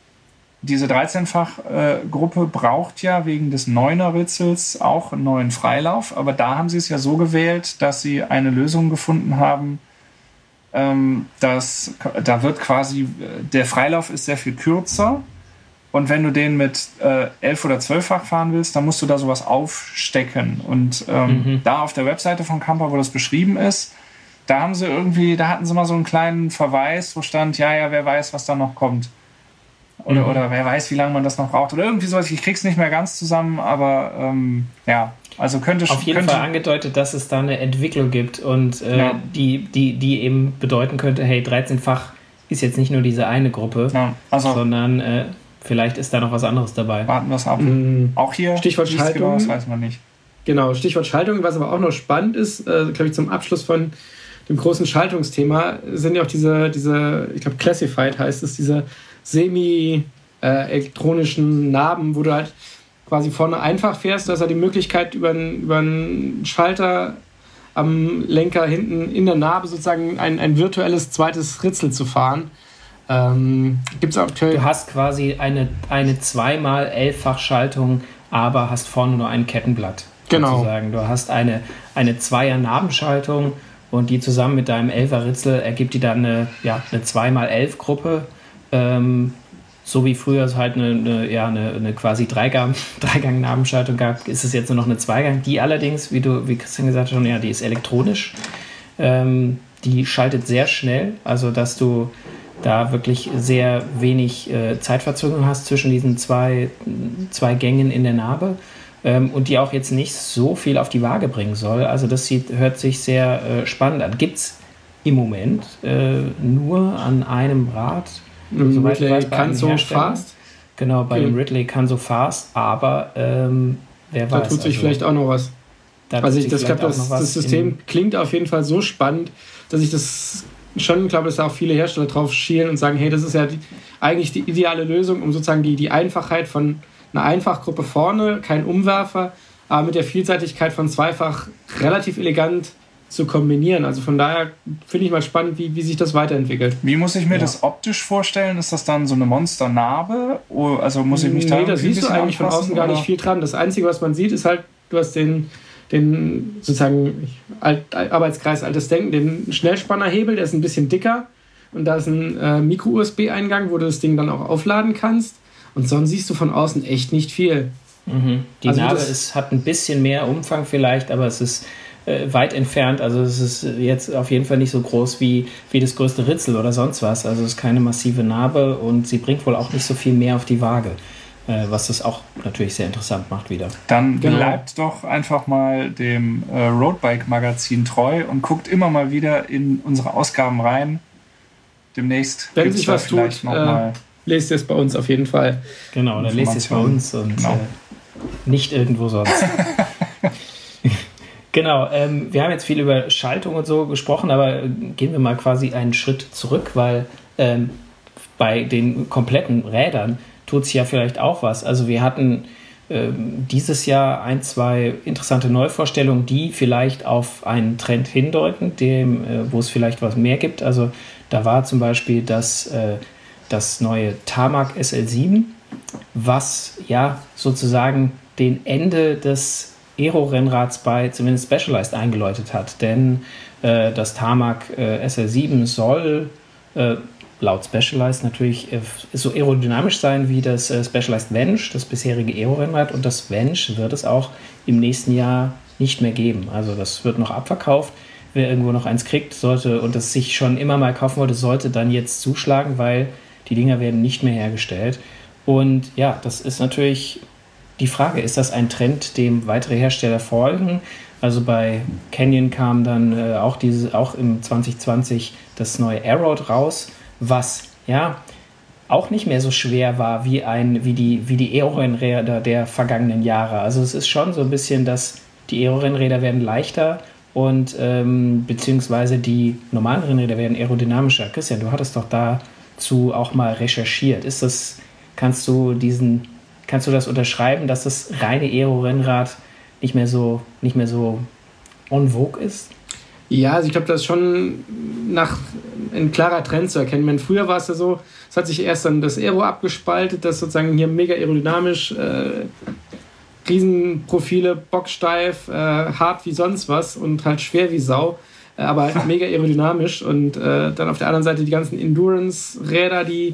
diese dreizehnfach-Gruppe äh, braucht ja wegen des Neuner-Ritzels auch einen neuen Freilauf, aber da haben sie es ja so gewählt, dass sie eine Lösung gefunden haben, ähm, dass da wird quasi, der Freilauf ist sehr viel kürzer Und wenn du den mit äh, elf- oder zwölffach fahren willst, dann musst du da sowas aufstecken. Und ähm, mhm. da auf der Webseite von Camper, wo das beschrieben ist, da haben sie irgendwie, da hatten sie mal so einen kleinen Verweis, wo stand, ja, ja, wer weiß, was da noch kommt. Oder, mhm. oder wer weiß, wie lange man das noch braucht. Oder irgendwie sowas, ich krieg's nicht mehr ganz zusammen, aber ähm, ja, also könnte auf jeden könnte, Fall angedeutet, dass es da eine Entwicklung gibt und äh, ja. die, die, die eben bedeuten könnte, hey, dreizehnfach ist jetzt nicht nur diese eine Gruppe, ja, also, sondern äh, vielleicht ist da noch was anderes dabei. Warten wir es ab. Mhm. Auch hier, Stichwort Schaltung. Genau, das weiß man nicht. Genau, Stichwort Schaltung. Was aber auch noch spannend ist, äh, glaube ich, zum Abschluss von dem großen Schaltungsthema, sind ja auch diese, diese ich glaube, Classified heißt es, diese semi-elektronischen äh, Narben, wo du halt quasi vorne einfach fährst. Du hast ja die Möglichkeit, über einen, über einen Schalter am Lenker hinten in der Narbe sozusagen ein, ein virtuelles zweites Ritzel zu fahren. Ähm, gibt's auch du hast quasi eine, eine zweimal elffach Schaltung, aber hast vorne nur ein Kettenblatt. Genau. Sozusagen. Du hast eine, eine Zweier-Nabenschaltung und die zusammen mit deinem Elfer-Ritzel ergibt die dann eine, ja, eine zwei mal elf Gruppe. Ähm, so wie früher es halt eine, eine, ja, eine, eine quasi Dreigang, Dreigang-Nabenschaltung gab, ist es jetzt nur noch eine Zweigang. Die allerdings, wie du, wie Christian gesagt hat, schon, ja, die ist elektronisch. Ähm, die schaltet sehr schnell, also dass du da wirklich sehr wenig äh, Zeitverzögerung hast zwischen diesen zwei, zwei Gängen in der Narbe ähm, und die auch jetzt nicht so viel auf die Waage bringen soll. Also das sieht, hört sich sehr äh, spannend an. Gibt es im Moment äh, nur an einem Rad. Mhm, Ridley kann so fast. Genau, bei mhm. dem Ridley kann so fast, aber ähm, wer da weiß. Da tut sich also, vielleicht auch noch was. Da also ich das glaube, das, das System klingt auf jeden Fall so spannend, dass ich das schon glaube, dass da auch viele Hersteller drauf schielen und sagen, hey, das ist ja die, eigentlich die ideale Lösung, um sozusagen die, die Einfachheit von einer Einfachgruppe vorne, kein Umwerfer, aber mit der Vielseitigkeit von zweifach relativ elegant zu kombinieren. Also von daher finde ich mal spannend, wie, wie sich das weiterentwickelt. Wie muss ich mir ja. das optisch vorstellen? Ist das dann so eine Monsternarbe? Also muss ich mich da Nee, da siehst du eigentlich von außen gar nicht viel dran. Das Einzige, was man sieht, ist halt, du hast den den sozusagen Alt, Arbeitskreis Altes Denken, den Schnellspannerhebel, der ist ein bisschen dicker und da ist ein äh, Micro-U S B-Eingang, wo du das Ding dann auch aufladen kannst und sonst siehst du von außen echt nicht viel. Mhm. Die also Narbe ist, hat ein bisschen mehr Umfang vielleicht, aber es ist äh, weit entfernt, also es ist jetzt auf jeden Fall nicht so groß wie, wie das größte Ritzel oder sonst was, also es ist keine massive Narbe und sie bringt wohl auch nicht so viel mehr auf die Waage. Was das auch natürlich sehr interessant macht wieder. Dann genau. Bleibt doch einfach mal dem äh, Roadbike-Magazin treu und guckt immer mal wieder in unsere Ausgaben rein. Demnächst wenn sich was tut, noch äh, mal lest es bei uns auf jeden Fall. Genau, dann lest es bei uns und genau. äh, nicht irgendwo sonst. Genau, ähm, wir haben jetzt viel über Schaltung und so gesprochen, aber gehen wir mal quasi einen Schritt zurück, weil ähm, bei den kompletten Rädern tut sich ja vielleicht auch was. Also wir hatten ähm, dieses Jahr ein, zwei interessante Neuvorstellungen, die vielleicht auf einen Trend hindeuten, dem, äh, wo es vielleicht was mehr gibt. Also da war zum Beispiel das, äh, das neue Tamac S L sieben, was ja sozusagen den Ende des Aero-Rennrads bei zumindest Specialized eingeläutet hat. Denn äh, das Tamac äh, S L sieben soll äh, laut Specialized natürlich äh, so aerodynamisch sein wie das äh, Specialized Venge, das bisherige Aero-Rennrad. Und das Venge wird es auch im nächsten Jahr nicht mehr geben. Also das wird noch abverkauft. Wer irgendwo noch eins kriegt sollte und das sich schon immer mal kaufen wollte, sollte dann jetzt zuschlagen, weil die Dinger werden nicht mehr hergestellt. Und ja, das ist natürlich die Frage, ist das ein Trend, dem weitere Hersteller folgen? Also bei Canyon kam dann äh, auch, diese, auch im zwanzig zwanzig das neue Aeroad raus, was ja auch nicht mehr so schwer war wie, ein, wie die, wie die Aero-Rennräder der vergangenen Jahre. Also es ist schon so ein bisschen, dass die Aero-Rennräder werden leichter und ähm, beziehungsweise die normalen Rennräder werden aerodynamischer. Christian, du hattest doch dazu auch mal recherchiert. Ist das, kannst du diesen, kannst du das unterschreiben, dass das reine Aero-Rennrad nicht mehr so, nicht mehr so en vogue ist? Ja, also ich glaube, das ist schon nach ein klarer Trend zu erkennen. Meine, früher war es ja so, es hat sich erst dann das Aero abgespaltet, das sozusagen hier mega aerodynamisch, äh, Riesenprofile, bocksteif, äh, hart wie sonst was und halt schwer wie Sau, äh, aber mega aerodynamisch. Und äh, dann auf der anderen Seite die ganzen Endurance-Räder, die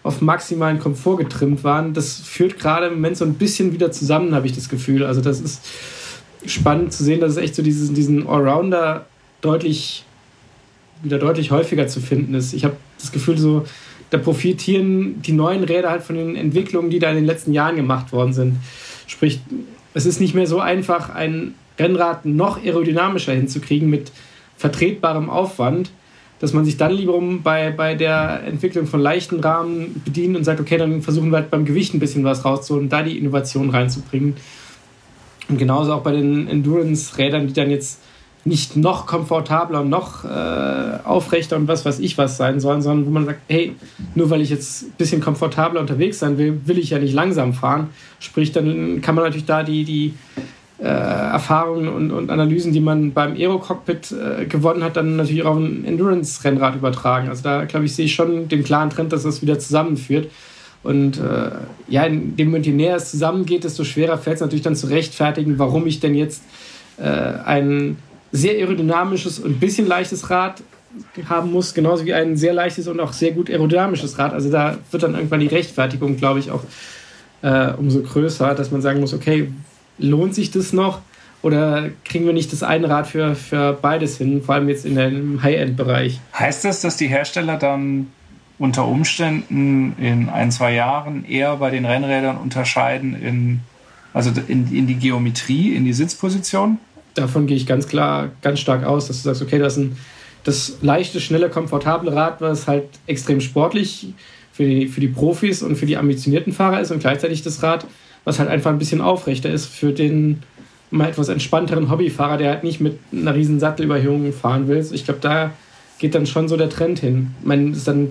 auf maximalen Komfort getrimmt waren. Das führt gerade im Moment so ein bisschen wieder zusammen, habe ich das Gefühl. Also das ist spannend zu sehen, dass es echt so diesen, diesen Allrounder deutlich, wieder deutlich häufiger zu finden ist. Ich habe das Gefühl, so, da profitieren die neuen Räder halt von den Entwicklungen, die da in den letzten Jahren gemacht worden sind. Sprich, es ist nicht mehr so einfach, ein Rennrad noch aerodynamischer hinzukriegen mit vertretbarem Aufwand, dass man sich dann lieber bei, bei der Entwicklung von leichten Rahmen bedient und sagt, okay, dann versuchen wir halt beim Gewicht ein bisschen was rauszuholen und da die Innovation reinzubringen. Und genauso auch bei den Endurance-Rädern, die dann jetzt nicht noch komfortabler und noch äh, aufrechter und was weiß ich was sein sollen, sondern wo man sagt, hey, nur weil ich jetzt ein bisschen komfortabler unterwegs sein will, will ich ja nicht langsam fahren. Sprich, dann kann man natürlich da die, die äh, Erfahrungen und, und Analysen, die man beim Aero-Cockpit äh, gewonnen hat, dann natürlich auch auf ein Endurance-Rennrad übertragen. Also da, glaube ich, sehe ich schon den klaren Trend, dass das wieder zusammenführt. Und äh, ja, in dem Moment, je näher es zusammengeht, desto schwerer fällt es natürlich dann zu rechtfertigen, warum ich denn jetzt äh, ein sehr aerodynamisches und ein bisschen leichtes Rad haben muss, genauso wie ein sehr leichtes und auch sehr gut aerodynamisches Rad. Also da wird dann irgendwann die Rechtfertigung, glaube ich, auch äh, umso größer, dass man sagen muss, okay, lohnt sich das noch oder kriegen wir nicht das eine Rad für, für beides hin, vor allem jetzt in dem High-End-Bereich. Heißt das, dass die Hersteller dann unter Umständen in ein, zwei Jahren eher bei den Rennrädern unterscheiden, in, also in, in die Geometrie, in die Sitzposition? Davon gehe ich ganz klar, ganz stark aus, dass du sagst, okay, das ist ein, das leichte, schnelle, komfortable Rad, was halt extrem sportlich für die, für die Profis und für die ambitionierten Fahrer ist und gleichzeitig das Rad, was halt einfach ein bisschen aufrechter ist für den mal etwas entspannteren Hobbyfahrer, der halt nicht mit einer riesen Sattelüberhöhung fahren will. Ich glaube, da geht dann schon so der Trend hin. Ich meine, es ist dann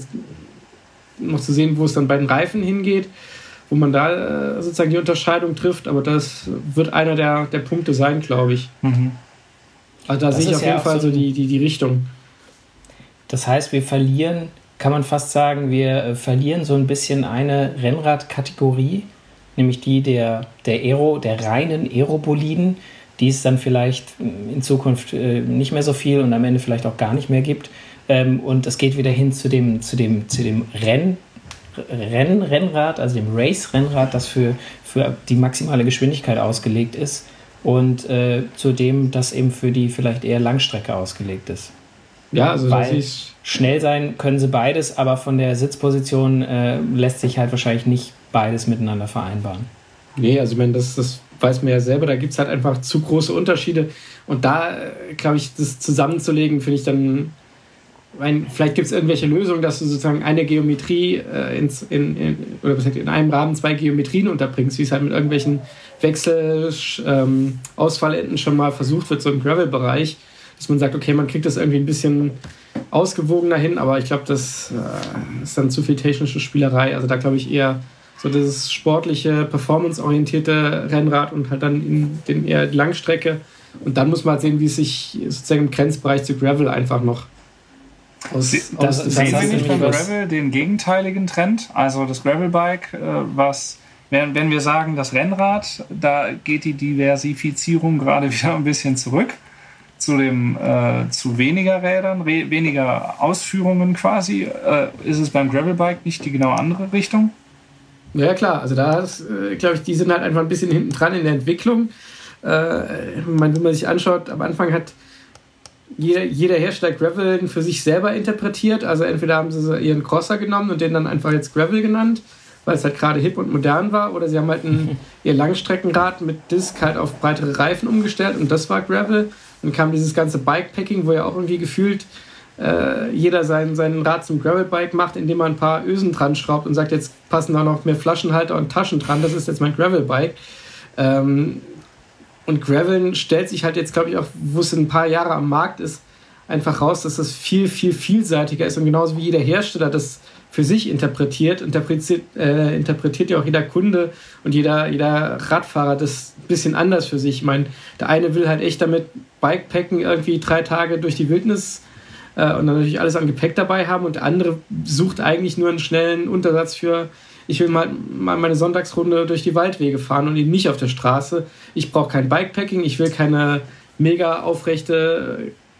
noch zu sehen, wo es dann bei den Reifen hingeht, wo man da sozusagen die Unterscheidung trifft, aber das wird einer der, der Punkte sein, glaube ich. Mhm. Also da das sehe ich auf jeden ja Fall so die, die, die Richtung. Das heißt, wir verlieren, kann man fast sagen, wir verlieren so ein bisschen eine Rennradkategorie, nämlich die der, der Aero, der reinen Aeroboliden, die es dann vielleicht in Zukunft nicht mehr so viel und am Ende vielleicht auch gar nicht mehr gibt. Und es geht wieder hin zu dem, zu dem, zu dem Renn, Renn, Rennrad, also dem Race-Rennrad, das für, für die maximale Geschwindigkeit ausgelegt ist und äh, zu dem, das eben für die vielleicht eher Langstrecke ausgelegt ist. Ja, also Weil das schnell sein können sie beides, aber von der Sitzposition äh, lässt sich halt wahrscheinlich nicht beides miteinander vereinbaren. Nee, also ich meine, das, das weiß man ja selber, da gibt es halt einfach zu große Unterschiede und da, glaube ich, das zusammenzulegen, finde ich dann, mein, vielleicht gibt es irgendwelche Lösungen, dass du sozusagen eine Geometrie äh, ins, in, in, oder was heißt, in einem Rahmen zwei Geometrien unterbringst, wie es halt mit irgendwelchen Wechsel-Ausfallenden ähm, schon mal versucht wird, so im Gravel-Bereich, dass man sagt, okay, man kriegt das irgendwie ein bisschen ausgewogener hin, aber ich glaube, das äh, ist dann zu viel technische Spielerei. Also da glaube ich eher so das sportliche, performanceorientierte Rennrad und halt dann in den eher Langstrecke. Und dann muss man halt sehen, wie es sich sozusagen im Grenzbereich zu Gravel einfach noch aus, Sie, aus das, Sehen Sie nicht beim Gravel den gegenteiligen Trend? Also das Gravelbike, äh, was, wenn, wenn wir sagen, das Rennrad, da geht die Diversifizierung gerade wieder ein bisschen zurück zu dem äh, zu weniger Rädern, re, weniger Ausführungen quasi. Äh, ist es beim Gravelbike nicht die genau andere Richtung? Ja klar, also da äh, glaube ich, die sind halt einfach ein bisschen hinten dran in der Entwicklung. Äh, man, wenn man sich anschaut, am Anfang hat jeder, jeder Hersteller Gravel für sich selber interpretiert. Also entweder haben sie ihren Crosser genommen und den dann einfach jetzt Gravel genannt, weil es halt gerade hip und modern war, oder sie haben halt ein, ihr Langstreckenrad mit Disc halt auf breitere Reifen umgestellt und das war Gravel. Dann kam dieses ganze Bikepacking, wo ja auch irgendwie gefühlt äh, jeder sein, sein Rad zum Gravelbike macht, indem man ein paar Ösen dran schraubt und sagt, jetzt passen da noch mehr Flaschenhalter und Taschen dran, das ist jetzt mein Gravelbike. Ähm, und Graveln stellt sich halt jetzt, glaube ich, auch, wo es ein paar Jahre am Markt ist, einfach raus, dass das viel, viel vielseitiger ist und genauso wie jeder Hersteller das für sich interpretiert, interpretiert, äh, interpretiert ja auch jeder Kunde und jeder, jeder Radfahrer das ein bisschen anders für sich. Ich meine, der eine will halt echt damit Bikepacken irgendwie drei Tage durch die Wildnis äh, und dann natürlich alles an Gepäck dabei haben und der andere sucht eigentlich nur einen schnellen Untersatz für, ich will mal, mal meine Sonntagsrunde durch die Waldwege fahren und eben nicht auf der Straße. Ich brauche kein Bikepacking, ich will keine mega aufrechte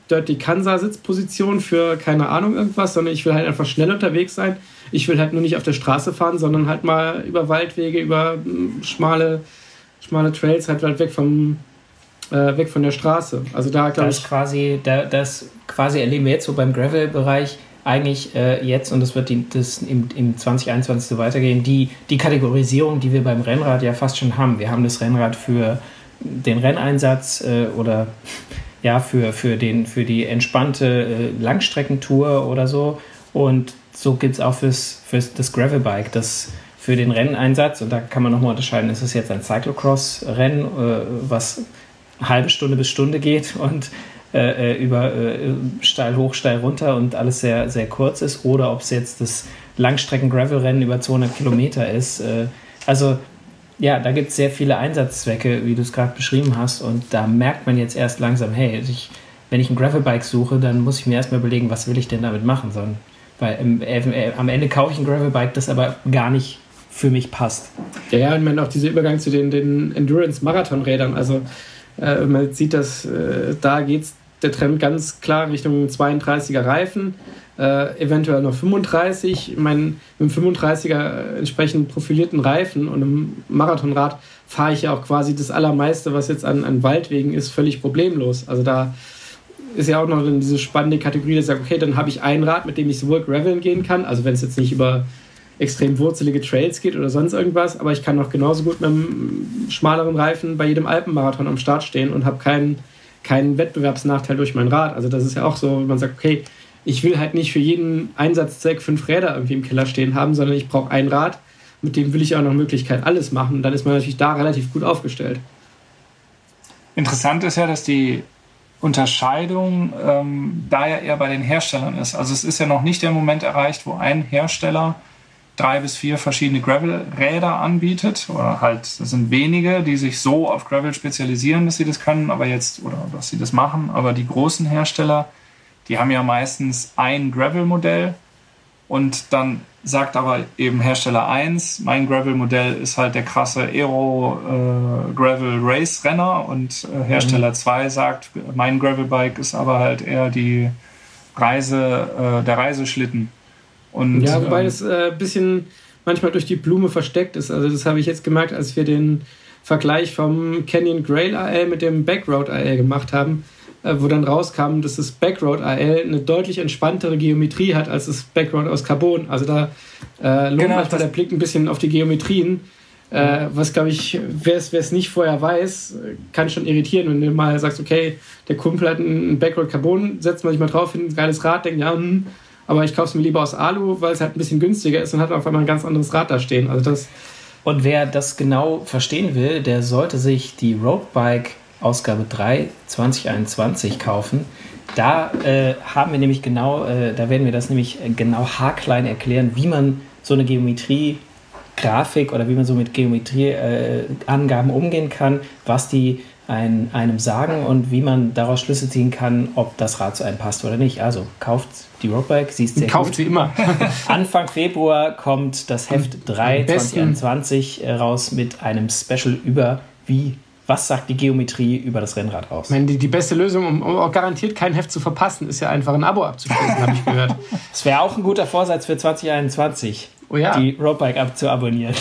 Dirty Kansas-Sitzposition für keine Ahnung irgendwas, sondern ich will halt einfach schnell unterwegs sein. Ich will halt nur nicht auf der Straße fahren, sondern halt mal über Waldwege, über mh, schmale, schmale Trails, halt, halt weg vom äh, weg von der Straße. Also da glaube ich... Quasi, da, das quasi erleben wir jetzt so beim Gravel-Bereich eigentlich äh, jetzt, und das wird die, das im, im zwanzig einundzwanzig so weitergehen, die, die Kategorisierung, die wir beim Rennrad ja fast schon haben. Wir haben das Rennrad für den Renneinsatz äh, oder ja, für, für, den, für die entspannte äh, Langstreckentour oder so. Und so gibt es auch fürs, fürs das Gravelbike, das für den Renneinsatz, und da kann man nochmal unterscheiden, ist es jetzt ein Cyclocross-Rennen, äh, was eine halbe Stunde bis Stunde geht und äh, über äh, steil hoch, steil runter und alles sehr, sehr kurz ist, oder ob es jetzt das Langstrecken-Gravel-Rennen über zweihundert Kilometer ist. Äh, also ja, da gibt es sehr viele Einsatzzwecke, wie du es gerade beschrieben hast, und da merkt man jetzt erst langsam, hey, ich, wenn ich ein Gravelbike suche, dann muss ich mir erstmal überlegen, was will ich denn damit machen, sondern weil ähm, äh, am Ende kaufe ich ein Gravelbike, das aber gar nicht für mich passt. Ja, ja, und man auch dieser Übergang zu den, den Endurance-Marathon-Rädern, also äh, man sieht, dass äh, da geht der Trend ganz klar Richtung zweiunddreißiger Reifen, äh, eventuell noch fünfunddreißig. Ich meine, mit einem fünfunddreißiger entsprechend profilierten Reifen und einem Marathonrad fahre ich ja auch quasi das Allermeiste, was jetzt an, an Waldwegen ist, völlig problemlos. Also da ist ja auch noch in diese spannende Kategorie, dass ich sage, okay, dann habe ich ein Rad, mit dem ich sowohl graveln gehen kann, also wenn es jetzt nicht über extrem wurzelige Trails geht oder sonst irgendwas, aber ich kann noch genauso gut mit einem schmaleren Reifen bei jedem Alpenmarathon am Start stehen und habe keinen, keinen Wettbewerbsnachteil durch mein Rad. Also das ist ja auch so, wenn man sagt, okay, ich will halt nicht für jeden Einsatzzweck fünf Räder irgendwie im Keller stehen haben, sondern ich brauche ein Rad, mit dem will ich auch noch Möglichkeit alles machen. Und dann ist man natürlich da relativ gut aufgestellt. Interessant ist ja, dass die Unterscheidung ähm, da ja eher bei den Herstellern ist. Also es ist ja noch nicht der Moment erreicht, wo ein Hersteller drei bis vier verschiedene Gravel-Räder anbietet, oder halt, das sind wenige, die sich so auf Gravel spezialisieren, dass sie das können, aber jetzt, oder dass sie das machen, aber die großen Hersteller, die haben ja meistens ein Gravel-Modell, und dann sagt aber eben Hersteller eins, mein Gravel-Modell ist halt der krasse Aero-Gravel-Race-Renner, und äh, Hersteller zwei sagt, mein Gravel-Bike ist aber halt eher die Reise, äh, der Reiseschlitten. Und, ja, wobei ähm, das ein äh, bisschen manchmal durch die Blume versteckt ist. Also das habe ich jetzt gemerkt, als wir den Vergleich vom Canyon Grail A L mit dem Backroad A L gemacht haben, äh, wo dann rauskam, dass das Backroad A L eine deutlich entspanntere Geometrie hat als das Backroad aus Carbon. Also da äh, lohnt genau, manchmal der Blick ein bisschen auf die Geometrien. Äh, was, glaube ich, wer es nicht vorher weiß, kann schon irritieren, wenn du mal sagst, okay, der Kumpel hat ein Backroad Carbon, setzt man sich mal drauf, findet ein geiles Rad, denkt, ja, hm, aber ich kaufe es mir lieber aus Alu, weil es halt ein bisschen günstiger ist und hat auf einmal ein ganz anderes Rad da stehen. Also das und wer das genau verstehen will, der sollte sich die Roadbike Ausgabe drei zwanzig einundzwanzig kaufen. Da äh, haben wir nämlich genau, äh, da werden wir das nämlich genau haarklein erklären, wie man so eine Geometrie-Grafik oder wie man so mit Geometrie-Angaben äh, umgehen kann, was die ein, einem sagen und wie man daraus Schlüsse ziehen kann, ob das Rad zu einem passt oder nicht. Also kauft die Roadbike, sie ist sehr kauft gut. sie immer. Anfang Februar kommt das Heft drei zwanzig einundzwanzig raus mit einem Special über, wie, was sagt die Geometrie über das Rennrad aus. Ich meine, die, die beste Lösung, um, um auch garantiert kein Heft zu verpassen, ist ja einfach ein Abo abzuschließen, habe ich gehört. Das wäre auch ein guter Vorsatz für zwanzig einundzwanzig, oh ja. Die Roadbike abzuabonnieren.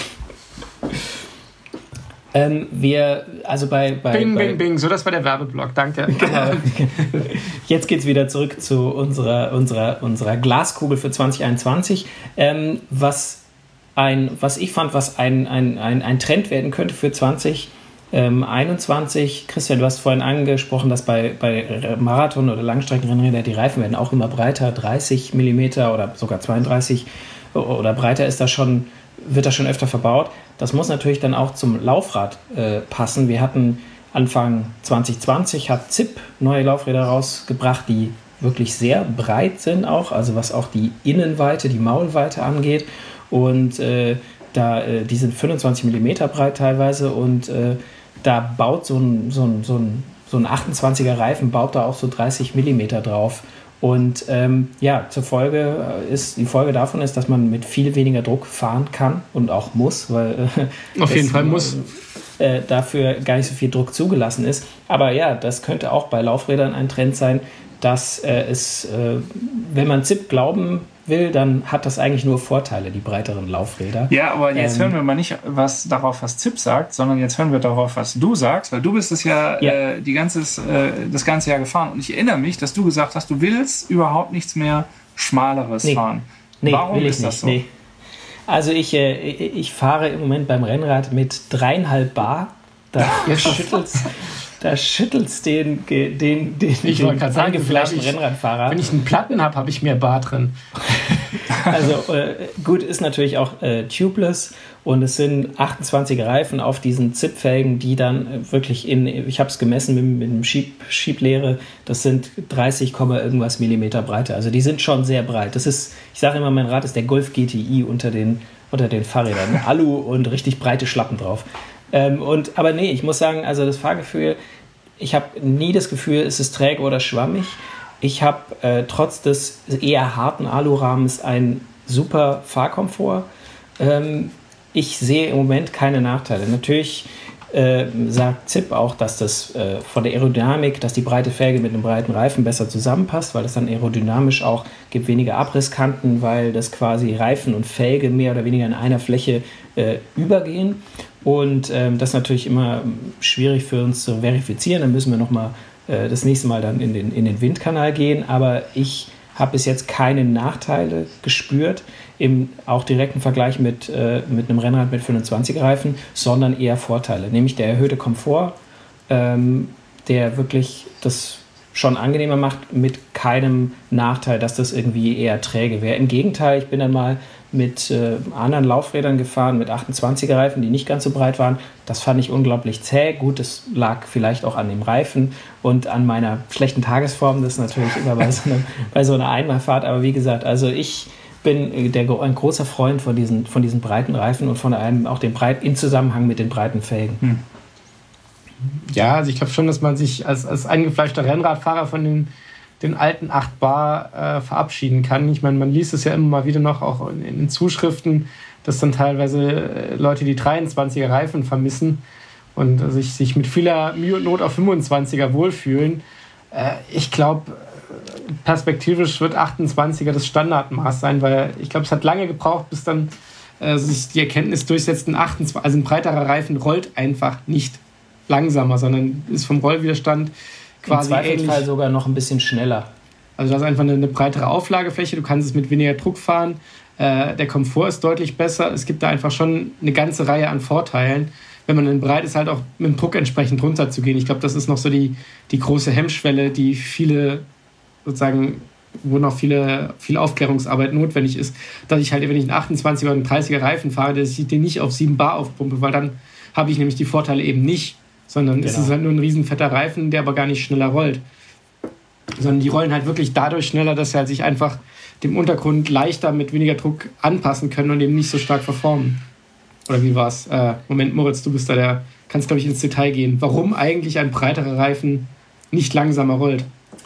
Ähm, wir, also bei, bei... Bing, bei, bing, bing, so das war der Werbeblock, danke. Genau. Jetzt geht's wieder zurück zu unserer, unserer, unserer Glaskugel für zwanzig einundzwanzig. Ähm, was, ein, was ich fand, was ein, ein, ein, ein Trend werden könnte für zwanzig einundzwanzig. Christian, du hast vorhin angesprochen, dass bei, bei Marathon- oder Langstreckenrennrädern die Reifen werden auch immer breiter, dreißig Millimeter oder sogar zweiunddreißig oder breiter ist das schon, wird das schon öfter verbaut. Das muss natürlich dann auch zum Laufrad äh, passen. Wir hatten Anfang zwanzig zwanzig hat Z I P neue Laufräder rausgebracht, die wirklich sehr breit sind auch, also was auch die Innenweite, die Maulweite angeht. Und äh, da, äh, die sind fünfundzwanzig Millimeter breit teilweise und äh, da baut so ein, so ein, so ein, so ein achtundzwanziger Reifen, baut da auch so dreißig Millimeter drauf. Und ähm, ja, zur Folge ist, die Folge davon ist, dass man mit viel weniger Druck fahren kann und auch muss, weil äh, auf jeden Fall muss äh, dafür gar nicht so viel Druck zugelassen ist. Aber ja, das könnte auch bei Laufrädern ein Trend sein, dass äh, es, äh, wenn man Z I P glauben will, dann hat das eigentlich nur Vorteile, die breiteren Laufräder. Ja, aber jetzt ähm, hören wir mal nicht was darauf, was Z I P sagt, sondern jetzt hören wir darauf, was du sagst, weil du bist es ja, ja. Äh, die ganzes, äh, das ganze Jahr gefahren. Und ich erinnere mich, dass du gesagt hast, du willst überhaupt nichts mehr Schmaleres nee. fahren. Nee, Warum will ich ist das nicht, so? Nee. Also ich, äh, ich fahre im Moment beim Rennrad mit dreieinhalb Bar. Da schüttelt's, da schüttelt's den, den, den, den, ich den sagen, angefleischten ich, Rennradfahrer. Wenn ich einen Platten habe, habe ich mehr Bar drin. Also äh, gut, ist natürlich auch äh, tubeless und es sind achtundzwanzig Reifen auf diesen Z I P-Felgen, die dann äh, wirklich in, ich habe es gemessen mit, mit dem Schieb, Schieblehre, das sind dreißig, irgendwas Millimeter Breite. Also die sind schon sehr breit. Das ist, ich sage immer, mein Rad ist der Golf G T I unter den, unter den Fahrrädern. Alu und richtig breite Schlappen drauf. Ähm, und, aber nee, ich muss sagen, also das Fahrgefühl, ich habe nie das Gefühl, es ist träge oder schwammig. Ich habe äh, trotz des eher harten Alurahmens einen super Fahrkomfort. Ähm, ich sehe im Moment keine Nachteile. Natürlich äh, sagt Z I P auch, dass das äh, von der Aerodynamik, dass die breite Felge mit einem breiten Reifen besser zusammenpasst, weil das dann aerodynamisch auch gibt, weniger Abrisskanten, weil das quasi Reifen und Felge mehr oder weniger in einer Fläche äh, übergehen. Und ähm, das ist natürlich immer schwierig für uns zu verifizieren. Dann müssen wir nochmal äh, das nächste Mal dann in den, in den Windkanal gehen. Aber ich habe bis jetzt keine Nachteile gespürt, im auch direkten Vergleich mit, äh, mit einem Rennrad mit fünfundzwanziger Reifen, sondern eher Vorteile. Nämlich der erhöhte Komfort, ähm, der wirklich das schon angenehmer macht, mit keinem Nachteil, dass das irgendwie eher träge wäre. Im Gegenteil, ich bin dann mal mit äh, anderen Laufrädern gefahren, mit achtundzwanziger Reifen, die nicht ganz so breit waren. Das fand ich unglaublich zäh. Gut, das lag vielleicht auch an dem Reifen und an meiner schlechten Tagesform. Das ist natürlich immer bei so, einer, bei so einer Einmalfahrt. Aber wie gesagt, also ich bin der, ein großer Freund von diesen, von diesen breiten Reifen und von allem auch den breit, in Zusammenhang mit den breiten Felgen. Hm. Ja, also ich glaube schon, dass man sich als, als eingefleischter Rennradfahrer von den den alten acht Bar äh, verabschieden kann. Ich meine, man liest es ja immer mal wieder noch, auch in, in Zuschriften, dass dann teilweise äh, Leute die dreiundzwanziger Reifen vermissen und äh, sich, sich mit vieler Mühe und Not auf fünfundzwanziger wohlfühlen. Äh, ich glaube, perspektivisch wird achtundzwanziger das Standardmaß sein, weil ich glaube, es hat lange gebraucht, bis dann äh, sich die Erkenntnis durchsetzt, ein, achtundzwanzig, also ein breiterer Reifen rollt einfach nicht langsamer, sondern ist vom Rollwiderstand quasi im Zweifelsfall ähnlich. Sogar noch ein bisschen schneller. Also du hast einfach eine, eine breitere Auflagefläche, du kannst es mit weniger Druck fahren, äh, der Komfort ist deutlich besser, es gibt da einfach schon eine ganze Reihe an Vorteilen. Wenn man dann bereit ist, halt auch mit dem Druck entsprechend runterzugehen. Ich glaube, das ist noch so die, die große Hemmschwelle, die viele sozusagen, wo noch viele, viel Aufklärungsarbeit notwendig ist, dass ich halt, wenn ich einen achtundzwanziger oder einen dreißiger Reifen fahre, dass ich den nicht auf sieben Bar aufpumpe, weil dann habe ich nämlich die Vorteile eben nicht. Sondern genau. Es ist halt nur ein riesen fetter Reifen, der aber gar nicht schneller rollt. Sondern die rollen halt wirklich dadurch schneller, dass sie halt sich einfach dem Untergrund leichter mit weniger Druck anpassen können und eben nicht so stark verformen. Oder wie war's? Äh, Moment, Moritz, du bist da der, kannst glaube ich ins Detail gehen. Warum eigentlich ein breiterer Reifen nicht langsamer rollt?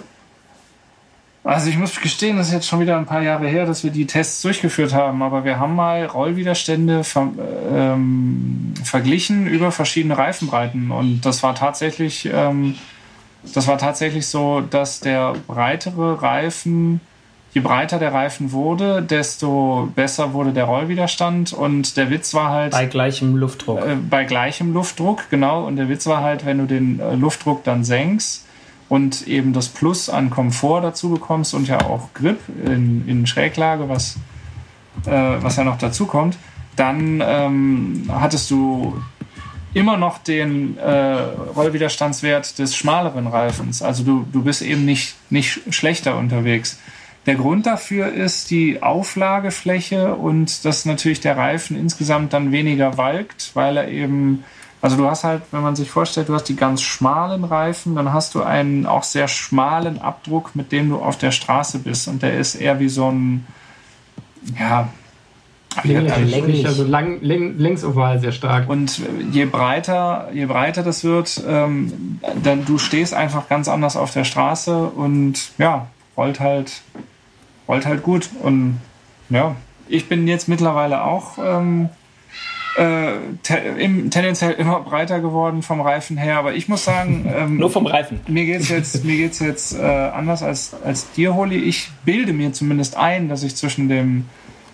Also ich muss gestehen, das ist jetzt schon wieder ein paar Jahre her, dass wir die Tests durchgeführt haben, aber wir haben mal Rollwiderstände ver, ähm, verglichen über verschiedene Reifenbreiten und das war tatsächlich, ähm, das war tatsächlich so, dass der breitere Reifen, je breiter der Reifen wurde, desto besser wurde der Rollwiderstand und der Witz war halt... Bei gleichem Luftdruck. Äh, bei gleichem Luftdruck, genau, und der Witz war halt, wenn du den äh, Luftdruck dann senkst, und eben das Plus an Komfort dazu bekommst und ja auch Grip in, in Schräglage, was, äh, was ja noch dazu kommt, dann ähm, hattest du immer noch den äh, Rollwiderstandswert des schmaleren Reifens. Also du, du bist eben nicht, nicht schlechter unterwegs. Der Grund dafür ist die Auflagefläche und dass natürlich der Reifen insgesamt dann weniger walkt, weil er eben... Also du hast halt, wenn man sich vorstellt, du hast die ganz schmalen Reifen, dann hast du einen auch sehr schmalen Abdruck, mit dem du auf der Straße bist. Und der ist eher wie so ein, ja... Länglich, länglich. Also lang, längsoval sehr stark. Und je breiter, je breiter das wird, ähm, dann du stehst einfach ganz anders auf der Straße und ja, rollt halt, rollt halt gut. Und ja, ich bin jetzt mittlerweile auch... Ähm, äh, te- im, tendenziell immer breiter geworden vom Reifen her. Aber ich muss sagen... Ähm, Nur vom Reifen. Mir geht es jetzt, mir geht's jetzt äh, anders als, als dir, Holly. Ich bilde mir zumindest ein, dass ich zwischen dem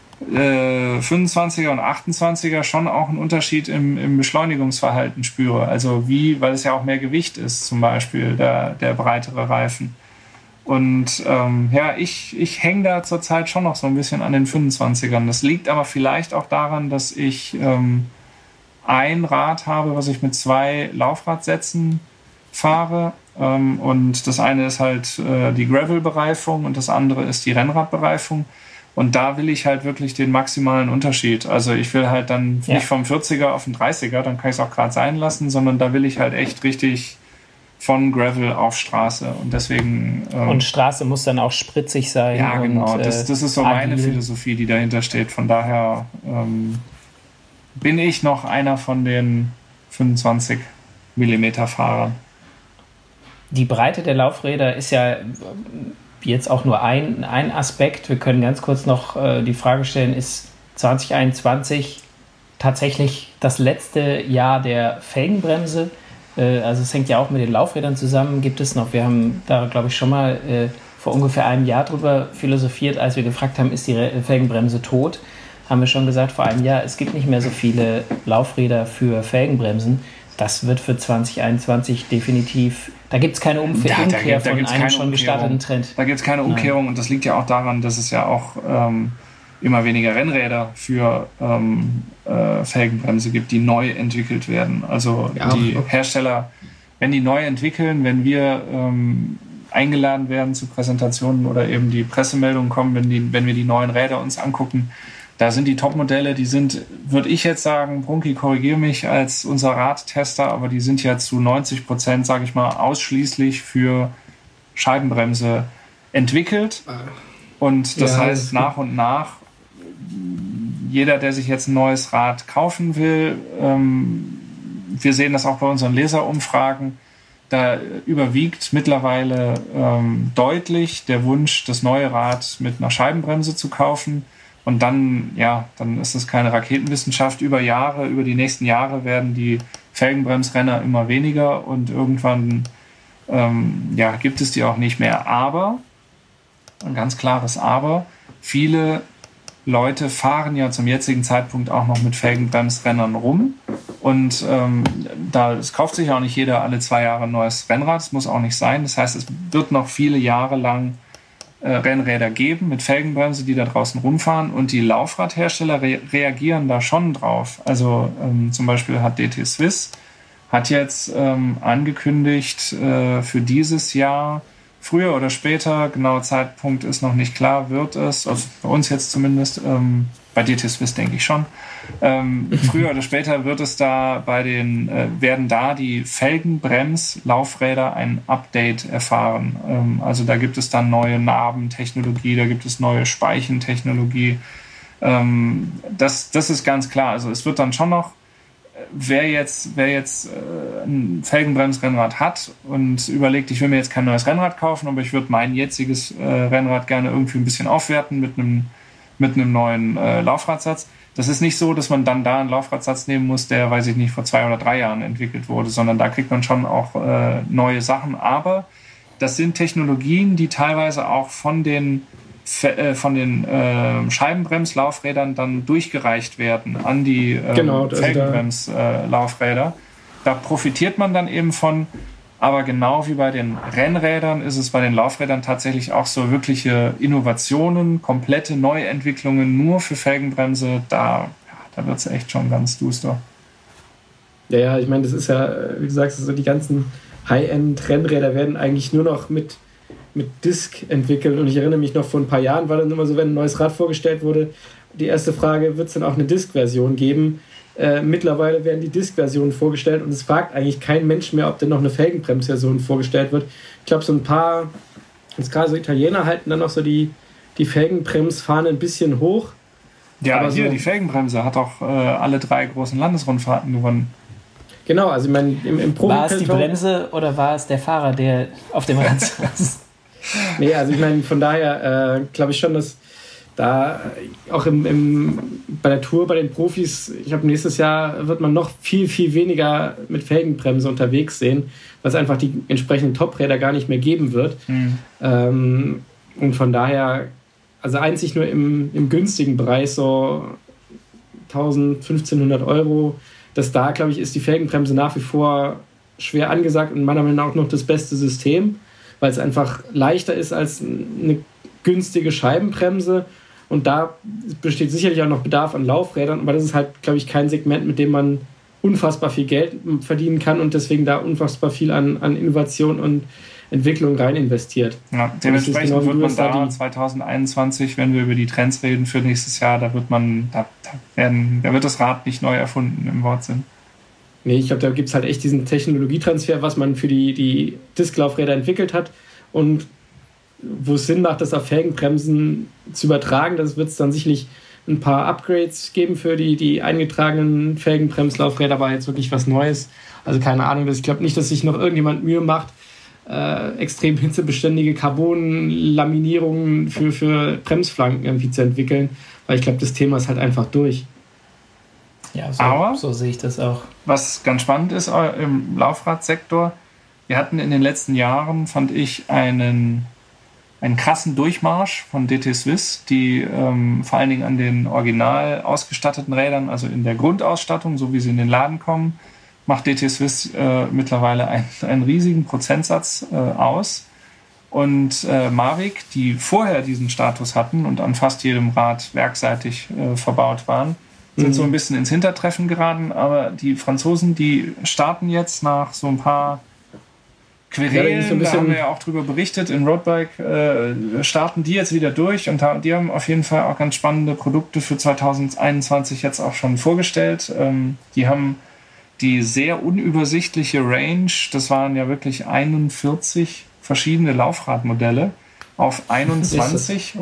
äh, fünfundzwanziger und achtundzwanziger schon auch einen Unterschied im, im Beschleunigungsverhalten spüre. Also wie, weil es ja auch mehr Gewicht ist, zum Beispiel der, der breitere Reifen. Und ähm, ja, ich, ich hänge da zurzeit schon noch so ein bisschen an den fünfundzwanzigern. Das liegt aber vielleicht auch daran, dass ich ähm, ein Rad habe, was ich mit zwei Laufradsätzen fahre. Ähm, und das eine ist halt äh, die Gravel-Bereifung und das andere ist die Rennradbereifung. Und da will ich halt wirklich den maximalen Unterschied. Also ich will halt dann ja. nicht vom vierziger auf den dreißiger, dann kann ich es auch gerade sein lassen, sondern da will ich halt echt richtig von Gravel auf Straße. Und deswegen... Ähm, und Straße muss dann auch spritzig sein. Ja, genau. Und, äh, das, das ist so meine agil. Philosophie, die dahinter steht. Von daher ähm, bin ich noch einer von den fünfundzwanzig Millimeter Fahrern. Die Breite der Laufräder ist ja jetzt auch nur ein, ein Aspekt. Wir können ganz kurz noch äh, die Frage stellen, ist zwanzig einundzwanzig tatsächlich das letzte Jahr der Felgenbremse? Äh, also es hängt ja auch mit den Laufrädern zusammen. Gibt es noch, wir haben da glaube ich schon mal äh, vor ungefähr einem Jahr drüber philosophiert, als wir gefragt haben, ist die Re- Felgenbremse tot? Haben wir schon gesagt vor einem Jahr, es gibt nicht mehr so viele Laufräder für Felgenbremsen. Das wird für zwanzig einundzwanzig definitiv, da gibt es keine Umf- ja, Umkehr da, da von einem schon gestarteten Trend. Da gibt es keine Umkehrung. Nein. Und das liegt ja auch daran, dass es ja auch ähm, immer weniger Rennräder für ähm, äh, Felgenbremse gibt, die neu entwickelt werden. Also ja, die okay. Hersteller, wenn die neu entwickeln, wenn wir ähm, eingeladen werden zu Präsentationen oder eben die Pressemeldungen kommen, wenn, die, wenn wir die neuen Räder uns angucken, da sind die Top-Modelle, die sind, würde ich jetzt sagen, Brunki, korrigiere mich als unser Radtester, aber die sind ja zu neunzig Prozent, sage ich mal, ausschließlich für Scheibenbremse entwickelt. Und das ja, heißt, das nach und nach, jeder, der sich jetzt ein neues Rad kaufen will, ähm, wir sehen das auch bei unseren Leserumfragen, da überwiegt mittlerweile ähm, deutlich der Wunsch, das neue Rad mit einer Scheibenbremse zu kaufen. Und dann, ja, dann ist es keine Raketenwissenschaft. Über Jahre, über die nächsten Jahre werden die Felgenbremsrenner immer weniger und irgendwann ähm, ja, gibt es die auch nicht mehr. Aber, ein ganz klares Aber, viele Leute fahren ja zum jetzigen Zeitpunkt auch noch mit Felgenbremsrennern rum. Und ähm, da es kauft sich auch nicht jeder alle zwei Jahre ein neues Rennrad. Das muss auch nicht sein. Das heißt, es wird noch viele Jahre lang Rennräder geben mit Felgenbremse, die da draußen rumfahren, und die Laufradhersteller re- reagieren da schon drauf. Also ähm, zum Beispiel hat D T Swiss hat jetzt ähm, angekündigt äh, für dieses Jahr, früher oder später, genauer Zeitpunkt ist noch nicht klar, wird es, also bei uns jetzt zumindest, ähm, bei D T Swiss denke ich schon, ähm, früher oder später wird es da bei den, äh, werden da die Felgenbremslaufräder ein Update erfahren. Ähm, also da gibt es dann neue Narbentechnologie, da gibt es neue Speichentechnologie. Ähm, das, das ist ganz klar. Also es wird dann schon noch, wer jetzt, wer jetzt äh, ein Felgenbremsrennrad hat und überlegt, ich will mir jetzt kein neues Rennrad kaufen, aber ich würde mein jetziges äh, Rennrad gerne irgendwie ein bisschen aufwerten mit einem mit einem neuen äh, Laufradsatz. Das ist nicht so, dass man dann da einen Laufradsatz nehmen muss, der, weiß ich nicht, vor zwei oder drei Jahren entwickelt wurde, sondern da kriegt man schon auch äh, neue Sachen. Aber das sind Technologien, die teilweise auch von den, äh, von den äh, Scheibenbremslaufrädern dann durchgereicht werden an die äh, genau, also Felgenbremslaufräder. Da, da profitiert man dann eben von. Aber genau wie bei den Rennrädern ist es bei den Laufrädern tatsächlich auch so wirkliche Innovationen, komplette Neuentwicklungen nur für Felgenbremse. Da, ja, da wird es echt schon ganz duster. Ja, ja, ich meine, das ist ja, wie du sagst, so die ganzen High-End-Rennräder werden eigentlich nur noch mit, mit Disk entwickelt. Und ich erinnere mich noch, vor ein paar Jahren war dann immer so, wenn ein neues Rad vorgestellt wurde, die erste Frage, wird es dann auch eine Disk-Version geben? Äh, mittlerweile werden die Disk-Versionen vorgestellt und es fragt eigentlich kein Mensch mehr, ob denn noch eine Felgenbremsversion vorgestellt wird. Ich glaube, so ein paar, jetzt gerade so Italiener halten dann noch so die, die Felgenbremsfahne ein bisschen hoch. Ja, aber hier, so, die Felgenbremse hat auch äh, alle drei großen Landesrundfahrten gewonnen. Genau, also ich meine, im, im War es die Bremse oder war es der Fahrer, der auf dem Rad saß? Nee, also ich meine, von daher äh, glaube ich schon, dass da auch im, im, bei der Tour, bei den Profis, ich glaube, nächstes Jahr wird man noch viel, viel weniger mit Felgenbremse unterwegs sehen, weil es einfach die entsprechenden Top-Räder gar nicht mehr geben wird. Mhm. Ähm, und von daher, also einzig nur im, im günstigen Bereich, so tausend, fünfzehnhundert Euro, dass da, glaube ich, ist die Felgenbremse nach wie vor schwer angesagt und meiner Meinung nach auch noch das beste System, weil es einfach leichter ist als eine günstige Scheibenbremse. Und da besteht sicherlich auch noch Bedarf an Laufrädern, aber das ist halt, glaube ich, kein Segment, mit dem man unfassbar viel Geld verdienen kann und deswegen da unfassbar viel an, an Innovation und Entwicklung rein investiert. Ja, dementsprechend genau, wird man da zwanzig einundzwanzig, wenn wir über die Trends reden für nächstes Jahr, da wird man, da, da, werden, da wird das Rad nicht neu erfunden im Wortsinn. Nee, ich glaube, da gibt es halt echt diesen Technologietransfer, was man für die, die Disklaufräder entwickelt hat und wo es Sinn macht, das auf Felgenbremsen zu übertragen. Das wird es dann sicherlich ein paar Upgrades geben für die, die eingetragenen Felgenbremslaufräder, aber jetzt wirklich was Neues. Also keine Ahnung, ich glaube nicht, dass sich noch irgendjemand Mühe macht, äh, extrem hitzebeständige Carbon-Laminierungen für, für Bremsflanken irgendwie zu entwickeln, weil ich glaube, das Thema ist halt einfach durch. Ja, so, aber so sehe ich das auch. Was ganz spannend ist im Laufradsektor, wir hatten in den letzten Jahren, fand ich, einen einen krassen Durchmarsch von D T Swiss, die ähm, vor allen Dingen an den original ausgestatteten Rädern, also in der Grundausstattung, so wie sie in den Laden kommen, macht D T Swiss äh, mittlerweile ein, einen riesigen Prozentsatz äh, aus. Und äh, Mavic, die vorher diesen Status hatten und an fast jedem Rad werkseitig äh, verbaut waren, sind mhm. so ein bisschen ins Hintertreffen geraten. Aber die Franzosen, die starten jetzt nach so ein paar Querelen, ja, so da haben wir ja auch drüber berichtet, in Roadbike äh, starten die jetzt wieder durch und ha- die haben auf jeden Fall auch ganz spannende Produkte für zwanzig einundzwanzig jetzt auch schon vorgestellt. Ähm, die haben die sehr unübersichtliche Range, das waren ja wirklich einundvierzig verschiedene Laufradmodelle, auf einundzwanzig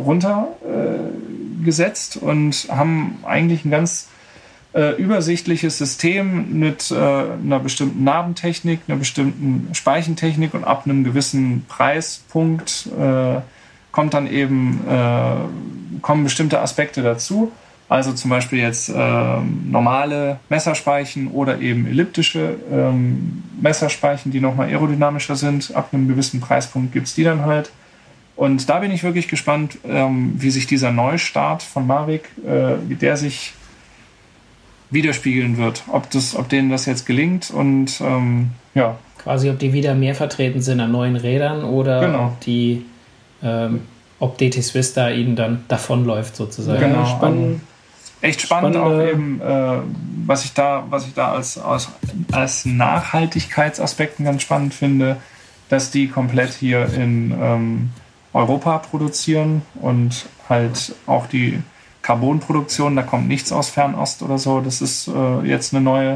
runtergesetzt äh, und haben eigentlich ein ganz Äh, übersichtliches System mit äh, einer bestimmten Narbentechnik, einer bestimmten Speichentechnik und ab einem gewissen Preispunkt äh, kommt dann eben, äh, kommen bestimmte Aspekte dazu. Also zum Beispiel jetzt äh, normale Messerspeichen oder eben elliptische ähm, Messerspeichen, die nochmal aerodynamischer sind. Ab einem gewissen Preispunkt gibt es die dann halt. Und da bin ich wirklich gespannt, ähm, wie sich dieser Neustart von Mavic, äh, wie der sich widerspiegeln wird, ob, das, ob denen das jetzt gelingt und ähm, ja. Quasi, ob die wieder mehr vertreten sind an neuen Rädern oder genau. ob, die, ähm, ob D T Swiss da ihnen dann davonläuft sozusagen. Genau, spannend. Echt spannend Spannende. auch eben, äh, was ich da, was ich da als, als, als Nachhaltigkeitsaspekten ganz spannend finde, dass die komplett hier in ähm, Europa produzieren und halt auch die Carbonproduktion, da kommt nichts aus Fernost oder so. Das ist äh, jetzt eine neue,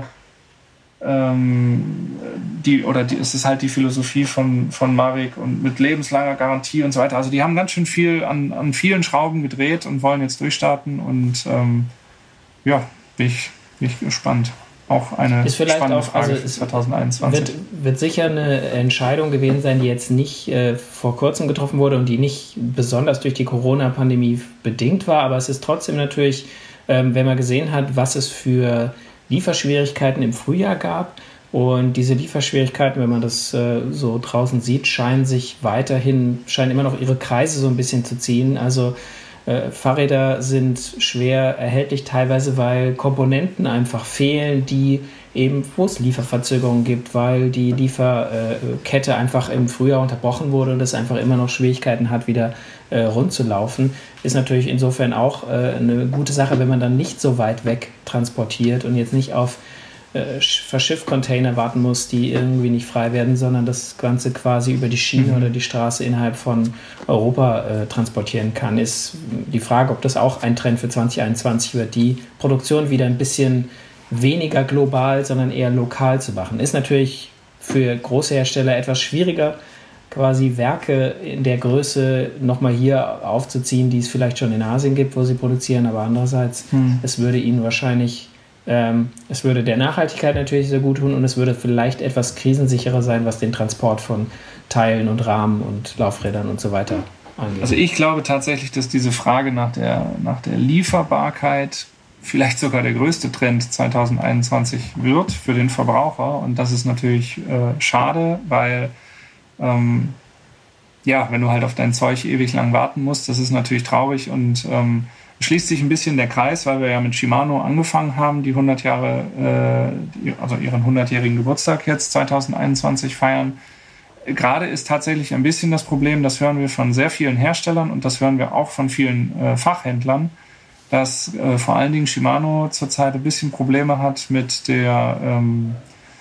ähm, die, oder die, es ist halt die Philosophie von, von Mavic und mit lebenslanger Garantie und so weiter. Also die haben ganz schön viel an, an vielen Schrauben gedreht und wollen jetzt durchstarten und ähm, ja, bin ich, bin ich gespannt. Auch eine ist vielleicht spannende auch, Frage also für zwanzig einundzwanzig. Wird, wird sicher eine Entscheidung gewesen sein, die jetzt nicht äh, vor kurzem getroffen wurde und die nicht besonders durch die Corona-Pandemie bedingt war, aber es ist trotzdem natürlich, ähm, wenn man gesehen hat, was es für Lieferschwierigkeiten im Frühjahr gab und diese Lieferschwierigkeiten, wenn man das äh, so draußen sieht, scheinen sich weiterhin, scheinen immer noch ihre Kreise so ein bisschen zu ziehen, also Äh, Fahrräder sind schwer erhältlich, teilweise weil Komponenten einfach fehlen, die eben, wo es Lieferverzögerungen gibt, weil die Lieferkette einfach im Frühjahr unterbrochen wurde und es einfach immer noch Schwierigkeiten hat, wieder äh, rund zu laufen. Ist natürlich insofern auch äh, eine gute Sache, wenn man dann nicht so weit weg transportiert und jetzt nicht auf äh, Verschiffcontainer warten muss, die irgendwie nicht frei werden, sondern das Ganze quasi über die Schiene mhm. oder die Straße innerhalb von Europa äh, transportieren kann. Ist die Frage, ob das auch ein Trend für zwanzig einundzwanzig wird, die Produktion wieder ein bisschen weniger global, sondern eher lokal zu machen. Ist natürlich für große Hersteller etwas schwieriger, quasi Werke in der Größe nochmal hier aufzuziehen, die es vielleicht schon in Asien gibt, wo sie produzieren, aber andererseits, mhm. es würde ihnen wahrscheinlich Ähm, es würde der Nachhaltigkeit natürlich sehr gut tun und es würde vielleicht etwas krisensicherer sein, was den Transport von Teilen und Rahmen und Laufrädern und so weiter angeht. Also ich glaube tatsächlich, dass diese Frage nach der, nach der Lieferbarkeit vielleicht sogar der größte Trend zwanzig einundzwanzig wird für den Verbraucher. Und das ist natürlich äh, schade, weil ähm, ja, wenn du halt auf dein Zeug ewig lang warten musst, das ist natürlich traurig und ähm, schließt sich ein bisschen der Kreis, weil wir ja mit Shimano angefangen haben, die hundert Jahre, äh, also ihren hundertjährigen Geburtstag jetzt zwanzig einundzwanzig feiern. Gerade ist tatsächlich ein bisschen das Problem, das hören wir von sehr vielen Herstellern und das hören wir auch von vielen äh, Fachhändlern, dass äh, vor allen Dingen Shimano zurzeit ein bisschen Probleme hat mit der ähm,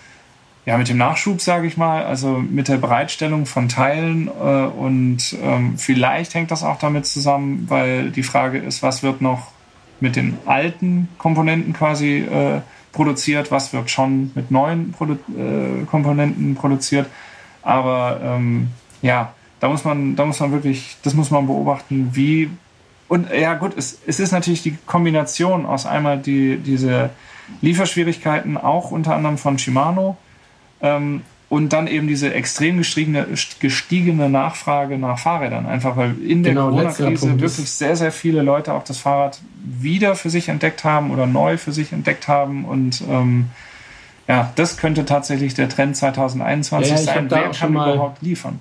ja, mit dem Nachschub, sage ich mal, also mit der Bereitstellung von Teilen äh, und ähm, vielleicht hängt das auch damit zusammen, weil die Frage ist, was wird noch mit den alten Komponenten quasi äh, produziert, was wird schon mit neuen Produ- äh, Komponenten produziert, aber ähm, ja, da muss man, da muss man wirklich, das muss man beobachten, wie und ja gut, es, es ist natürlich die Kombination aus einmal die, diese Lieferschwierigkeiten auch unter anderem von Shimano, Ähm, und dann eben diese extrem gestiegene, gestiegene Nachfrage nach Fahrrädern. Einfach weil in der Genau, Corona-Krise wirklich sehr, sehr viele Leute auch das Fahrrad wieder für sich entdeckt haben oder neu für sich entdeckt haben. Und ähm, ja, das könnte tatsächlich der Trend zwanzig einundzwanzig ja, ja, sein. Wer kann mal, überhaupt liefern?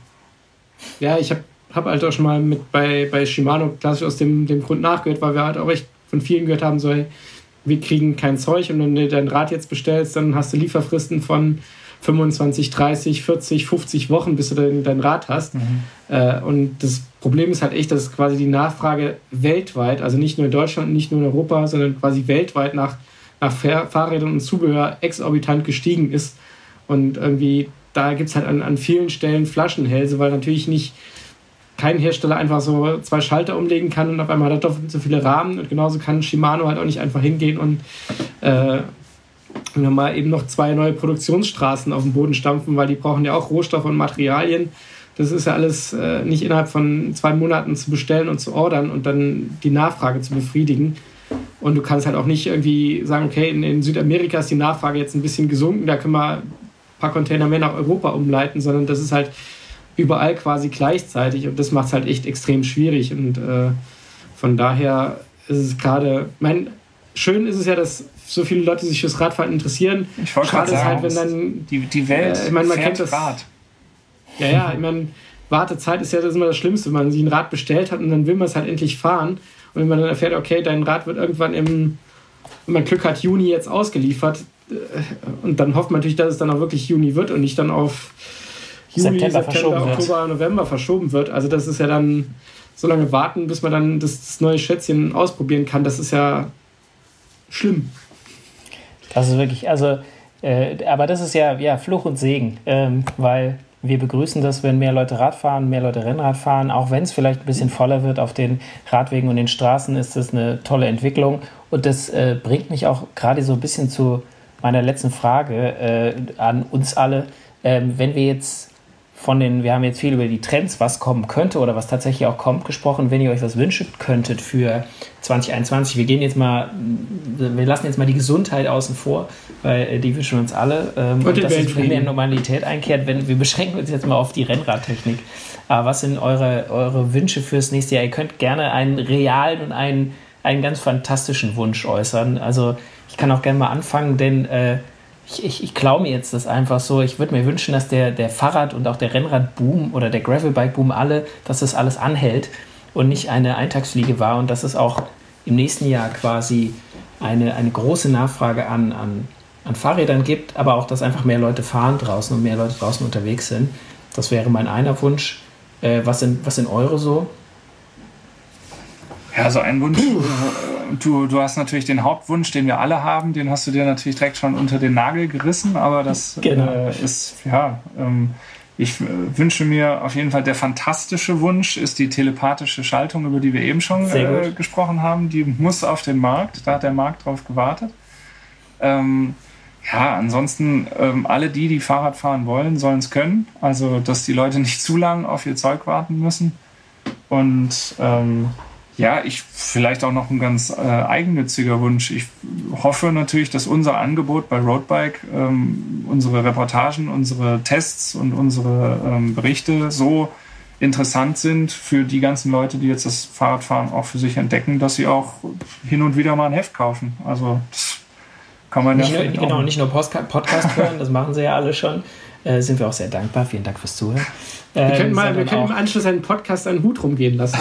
Ja, ich habe hab halt auch schon mal mit bei, bei Shimano klassisch aus dem, dem Grund nachgehört, weil wir halt auch echt von vielen gehört haben, so hey, wir kriegen kein Zeug und wenn du dein Rad jetzt bestellst, dann hast du Lieferfristen von fünfundzwanzig, dreißig, vierzig, fünfzig Wochen, bis du dein, dein Rad hast. Mhm. Äh, und das Problem ist halt echt, dass quasi die Nachfrage weltweit, also nicht nur in Deutschland, nicht nur in Europa, sondern quasi weltweit nach, nach Fahrrädern und Zubehör exorbitant gestiegen ist. Und irgendwie, da gibt es halt an, an vielen Stellen Flaschenhälse, weil natürlich nicht kein Hersteller einfach so zwei Schalter umlegen kann und auf einmal hat er doppelt so viele Rahmen. Und genauso kann Shimano halt auch nicht einfach hingehen und äh, wenn wir mal eben noch zwei neue Produktionsstraßen auf den Boden stampfen, weil die brauchen ja auch Rohstoffe und Materialien. Das ist ja alles äh, nicht innerhalb von zwei Monaten zu bestellen und zu ordern und dann die Nachfrage zu befriedigen. Und du kannst halt auch nicht irgendwie sagen, okay, in, in Südamerika ist die Nachfrage jetzt ein bisschen gesunken, da können wir ein paar Container mehr nach Europa umleiten, sondern das ist halt überall quasi gleichzeitig und das macht es halt echt extrem schwierig. Und äh, von daher ist es gerade, mein schön ist es ja, dass so viele Leute sich fürs Radfahren interessieren. Ich wollte gerade sagen, halt, wenn dann die, die Welt äh, ich mein, man fährt kennt das, Rad. Ja, ja, ich meine, Wartezeit ist ja das immer das Schlimmste, wenn man sich ein Rad bestellt hat und dann will man es halt endlich fahren. Und wenn man dann erfährt, okay, dein Rad wird irgendwann im, wenn man Glück hat, Juni jetzt ausgeliefert und dann hofft man natürlich, dass es dann auch wirklich Juni wird und nicht dann auf Juli, September, September Oktober, November verschoben wird. Also das ist ja dann so lange warten, bis man dann das, das neue Schätzchen ausprobieren kann. Das ist ja schlimm. Das ist wirklich, also, äh, aber das ist ja, ja Fluch und Segen, ähm, weil wir begrüßen das, wenn mehr Leute Rad fahren, mehr Leute Rennrad fahren, auch wenn es vielleicht ein bisschen voller wird auf den Radwegen und den Straßen, ist das eine tolle Entwicklung und das äh, bringt mich auch gerade so ein bisschen zu meiner letzten Frage äh, an uns alle, ähm, wenn wir jetzt von den, wir haben jetzt viel über die Trends, was kommen könnte oder was tatsächlich auch kommt, gesprochen. Wenn ihr euch was wünschen könntet für zwanzig einundzwanzig, wir gehen jetzt mal, wir lassen jetzt mal die Gesundheit außen vor, weil die wünschen uns alle. Ähm, und, und dass es mehr Normalität einkehrt, wenn wir beschränken uns jetzt mal auf die Rennradtechnik. Aber was sind eure, eure Wünsche fürs nächste Jahr? Ihr könnt gerne einen realen und einen, einen ganz fantastischen Wunsch äußern. Also ich kann auch gerne mal anfangen, denn äh, Ich, ich, ich glaube mir jetzt das einfach so. Ich würde mir wünschen, dass der, der Fahrrad- und auch der Rennrad-Boom oder der Gravelbike-Boom alle, dass das alles anhält und nicht eine Eintagsfliege war und dass es auch im nächsten Jahr quasi eine, eine große Nachfrage an, an, an Fahrrädern gibt, aber auch, dass einfach mehr Leute fahren draußen und mehr Leute draußen unterwegs sind. Das wäre mein einer Wunsch. Äh, was, sind, was sind eure so? Ja, so ein Wunsch. Du, du hast natürlich den Hauptwunsch, den wir alle haben, den hast du dir natürlich direkt schon unter den Nagel gerissen, aber das genau. äh, ist, ja, ähm, ich äh, wünsche mir auf jeden Fall, der fantastische Wunsch ist die telepathische Schaltung, über die wir eben schon äh, gesprochen haben. Die muss auf den Markt, da hat der Markt drauf gewartet. Ähm, ja, ansonsten ähm, alle die, die Fahrrad fahren wollen, sollen es können. Also, dass die Leute nicht zu lang auf ihr Zeug warten müssen. Und ähm, ja, ich vielleicht auch noch ein ganz äh, eigennütziger Wunsch. Ich hoffe natürlich, dass unser Angebot bei Roadbike, ähm, unsere Reportagen, unsere Tests und unsere ähm, Berichte so interessant sind für die ganzen Leute, die jetzt das Fahrradfahren auch für sich entdecken, dass sie auch hin und wieder mal ein Heft kaufen. Also das kann man nicht ja nur, Genau, nicht nur Postka- Podcast hören, das machen sie ja alle schon. Äh, sind wir auch sehr dankbar. Vielen Dank fürs Zuhören. Wir Ähm, können, mal, wir sondern können auch- im Anschluss einen Podcast einen Hut rumgehen lassen.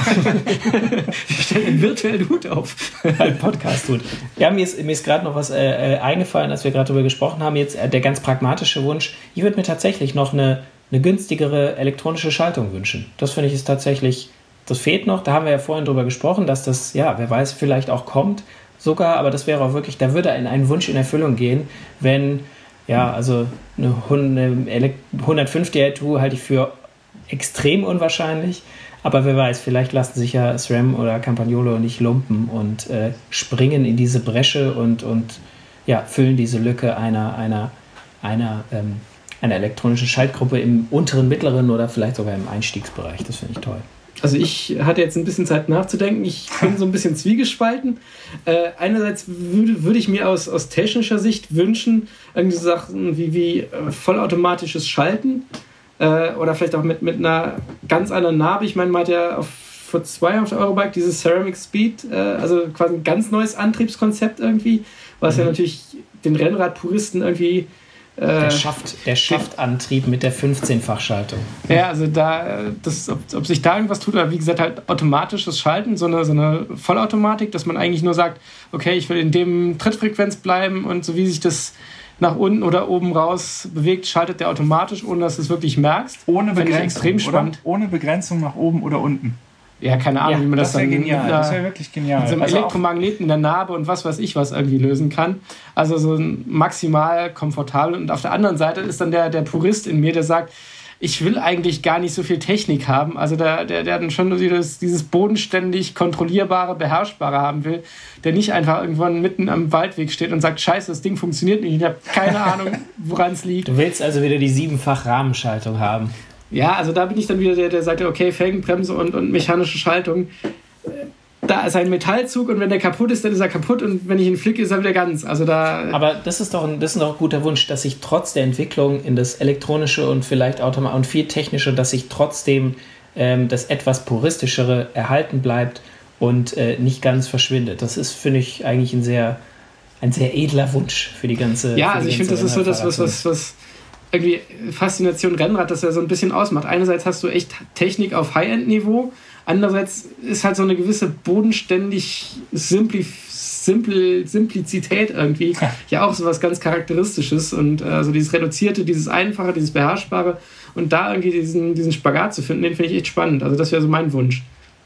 Wir stellen einen virtuellen Hut auf. Ein Podcast tut. Ja, mir ist, mir ist gerade noch was äh, äh, eingefallen, als wir gerade darüber gesprochen haben. Jetzt äh, der ganz pragmatische Wunsch. Ich würde mir tatsächlich noch eine, eine günstigere elektronische Schaltung wünschen. Das finde ich ist tatsächlich, das fehlt noch. Da haben wir ja vorhin drüber gesprochen, dass das, ja, wer weiß, vielleicht auch kommt sogar. Aber das wäre auch wirklich, da würde ein, ein Wunsch in Erfüllung gehen, wenn, ja, also eine, eine hundertfünf D I zwei halte ich für extrem unwahrscheinlich. Aber wer weiß, vielleicht lassen sich ja SRAM oder Campagnolo nicht lumpen und äh, springen in diese Bresche und, und ja, füllen diese Lücke einer, einer, einer, ähm, einer elektronischen Schaltgruppe im unteren, mittleren oder vielleicht sogar im Einstiegsbereich. Das finde ich toll. Also ich hatte jetzt ein bisschen Zeit nachzudenken. Ich bin so ein bisschen zwiegespalten. Äh, einerseits würde, würde ich mir aus, aus technischer Sicht wünschen, irgendwie so Sachen wie, wie äh, vollautomatisches Schalten äh, oder vielleicht auch mit, mit einer ganz anderen Narbe. Ich meine, man hat ja auf, vor zwei auf der Eurobike dieses Ceramic Speed, äh, also quasi ein ganz neues Antriebskonzept irgendwie, was mhm. ja natürlich den Rennradpuristen irgendwie Der Schaft, der Schaftantrieb mit der fünfzehnfach-Schaltung. Ja, also da, das, ob, ob sich da irgendwas tut, oder wie gesagt, halt automatisches Schalten, so eine, so eine Vollautomatik, dass man eigentlich nur sagt, okay, ich will in dem Trittfrequenz bleiben und so wie sich das nach unten oder oben raus bewegt, schaltet der automatisch, ohne dass du es wirklich merkst. Ohne Begrenzung, extrem spannend. Oder? Ohne Begrenzung nach oben oder unten. Ja, keine Ahnung, Ja, wie man das, Das wäre dann genial, mit einer- das wäre wirklich genial. mit so einem Also auch- Elektromagneten in der Narbe und was weiß ich was irgendwie lösen kann. Also so ein maximal komfortabel. Und auf der anderen Seite ist dann der, der Purist in mir, der sagt, ich will eigentlich gar nicht so viel Technik haben. Also der, der, der dann schon dieses, dieses bodenständig kontrollierbare, beherrschbare haben will, der nicht einfach irgendwann mitten am Waldweg steht und sagt, scheiße, das Ding funktioniert nicht. Ich habe keine Ahnung, woran es liegt. Du willst also wieder die siebenfach-Rahmenschaltung haben. Ja, also da bin ich dann wieder der, der sagt, okay, Felgenbremse und, und mechanische Schaltung. Äh, Da ist ein Metallzug und wenn der kaputt ist, dann ist er kaputt und wenn ich ihn flicke, ist er wieder ganz. Also da. Aber das ist doch ein, das ist doch ein guter Wunsch, dass sich trotz der Entwicklung in das Elektronische und vielleicht Automa- und viel Technische, dass sich trotzdem ähm, das etwas Puristischere erhalten bleibt und äh, nicht ganz verschwindet. Das ist, finde ich, eigentlich ein sehr, ein sehr edler Wunsch für die ganze Ja, für also die ich finde, ganze das ist so das, was, Rennradfahrer. was, was irgendwie Faszination Rennrad, das ja so ein bisschen ausmacht. Einerseits hast du echt Technik auf High-End-Niveau, andererseits ist halt so eine gewisse bodenständig Simpli Simpl Simplizität irgendwie ja auch so was ganz Charakteristisches und äh, so dieses Reduzierte, dieses Einfache, dieses Beherrschbare und da irgendwie diesen, diesen Spagat zu finden, den finde ich echt spannend. Also das wäre so mein Wunsch.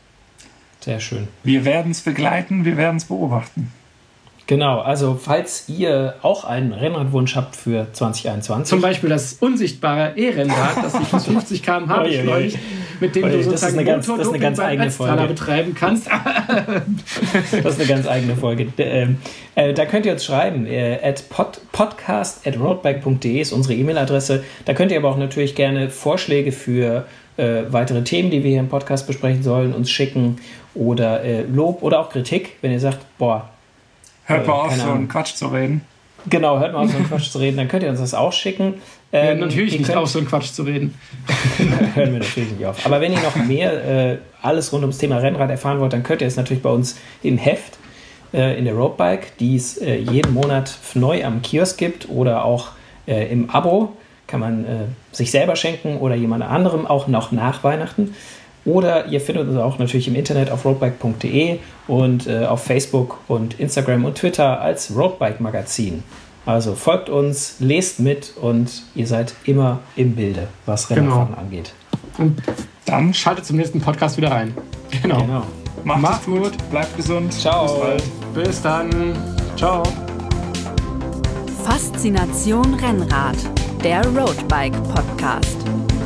Sehr schön. Wir werden es begleiten, wir werden es beobachten. Genau, also falls ihr auch einen Rennradwunsch habt für zwanzig einundzwanzig. Zum Beispiel das unsichtbare E-Rennrad, das sich bis fünfzig Kilometer pro Stunde Oi, oi, oi. beschleunigt, mit dem Oi, du das ist sozusagen eine ganz- das ist eine Motordoping ganz beim eigene Netztaler Folge. betreiben kannst. Das ist eine ganz eigene Folge. Ähm, äh, da könnt ihr uns schreiben. Äh, at pod, podcast at roadbike punkt de ist unsere E-Mail-Adresse. Da könnt ihr aber auch natürlich gerne Vorschläge für äh, weitere Themen, die wir hier im Podcast besprechen sollen, uns schicken oder äh, Lob oder auch Kritik, wenn ihr sagt, boah, Hört mal Äh, auf, keine so Ahnung. einen Quatsch zu reden. genau, hört mal auf, so einen Quatsch zu reden, dann könnt ihr uns das auch schicken. Ja, Ähm, natürlich ihr nicht könnt- auf so einen Quatsch zu reden. hören wir natürlich nicht auf. Aber wenn ihr noch mehr äh, alles rund ums Thema Rennrad erfahren wollt, dann könnt ihr es natürlich bei uns im Heft äh, in der Roadbike, die es äh, jeden Monat neu am Kiosk gibt oder auch äh, im Abo. Kann man äh, sich selber schenken oder jemand anderem auch noch nach Weihnachten. Oder ihr findet uns auch natürlich im Internet auf roadbike punkt de und äh, auf Facebook und Instagram und Twitter als Roadbike Magazin. Also folgt uns, lest mit und ihr seid immer im Bilde, was Rennradfahren angeht. Und Dann schaltet zum nächsten Podcast wieder rein. Genau. Genau. macht Macht's es gut, bleibt gesund. Ciao. Bis bald. Bis dann. Ciao. Faszination Rennrad, der Roadbike Podcast.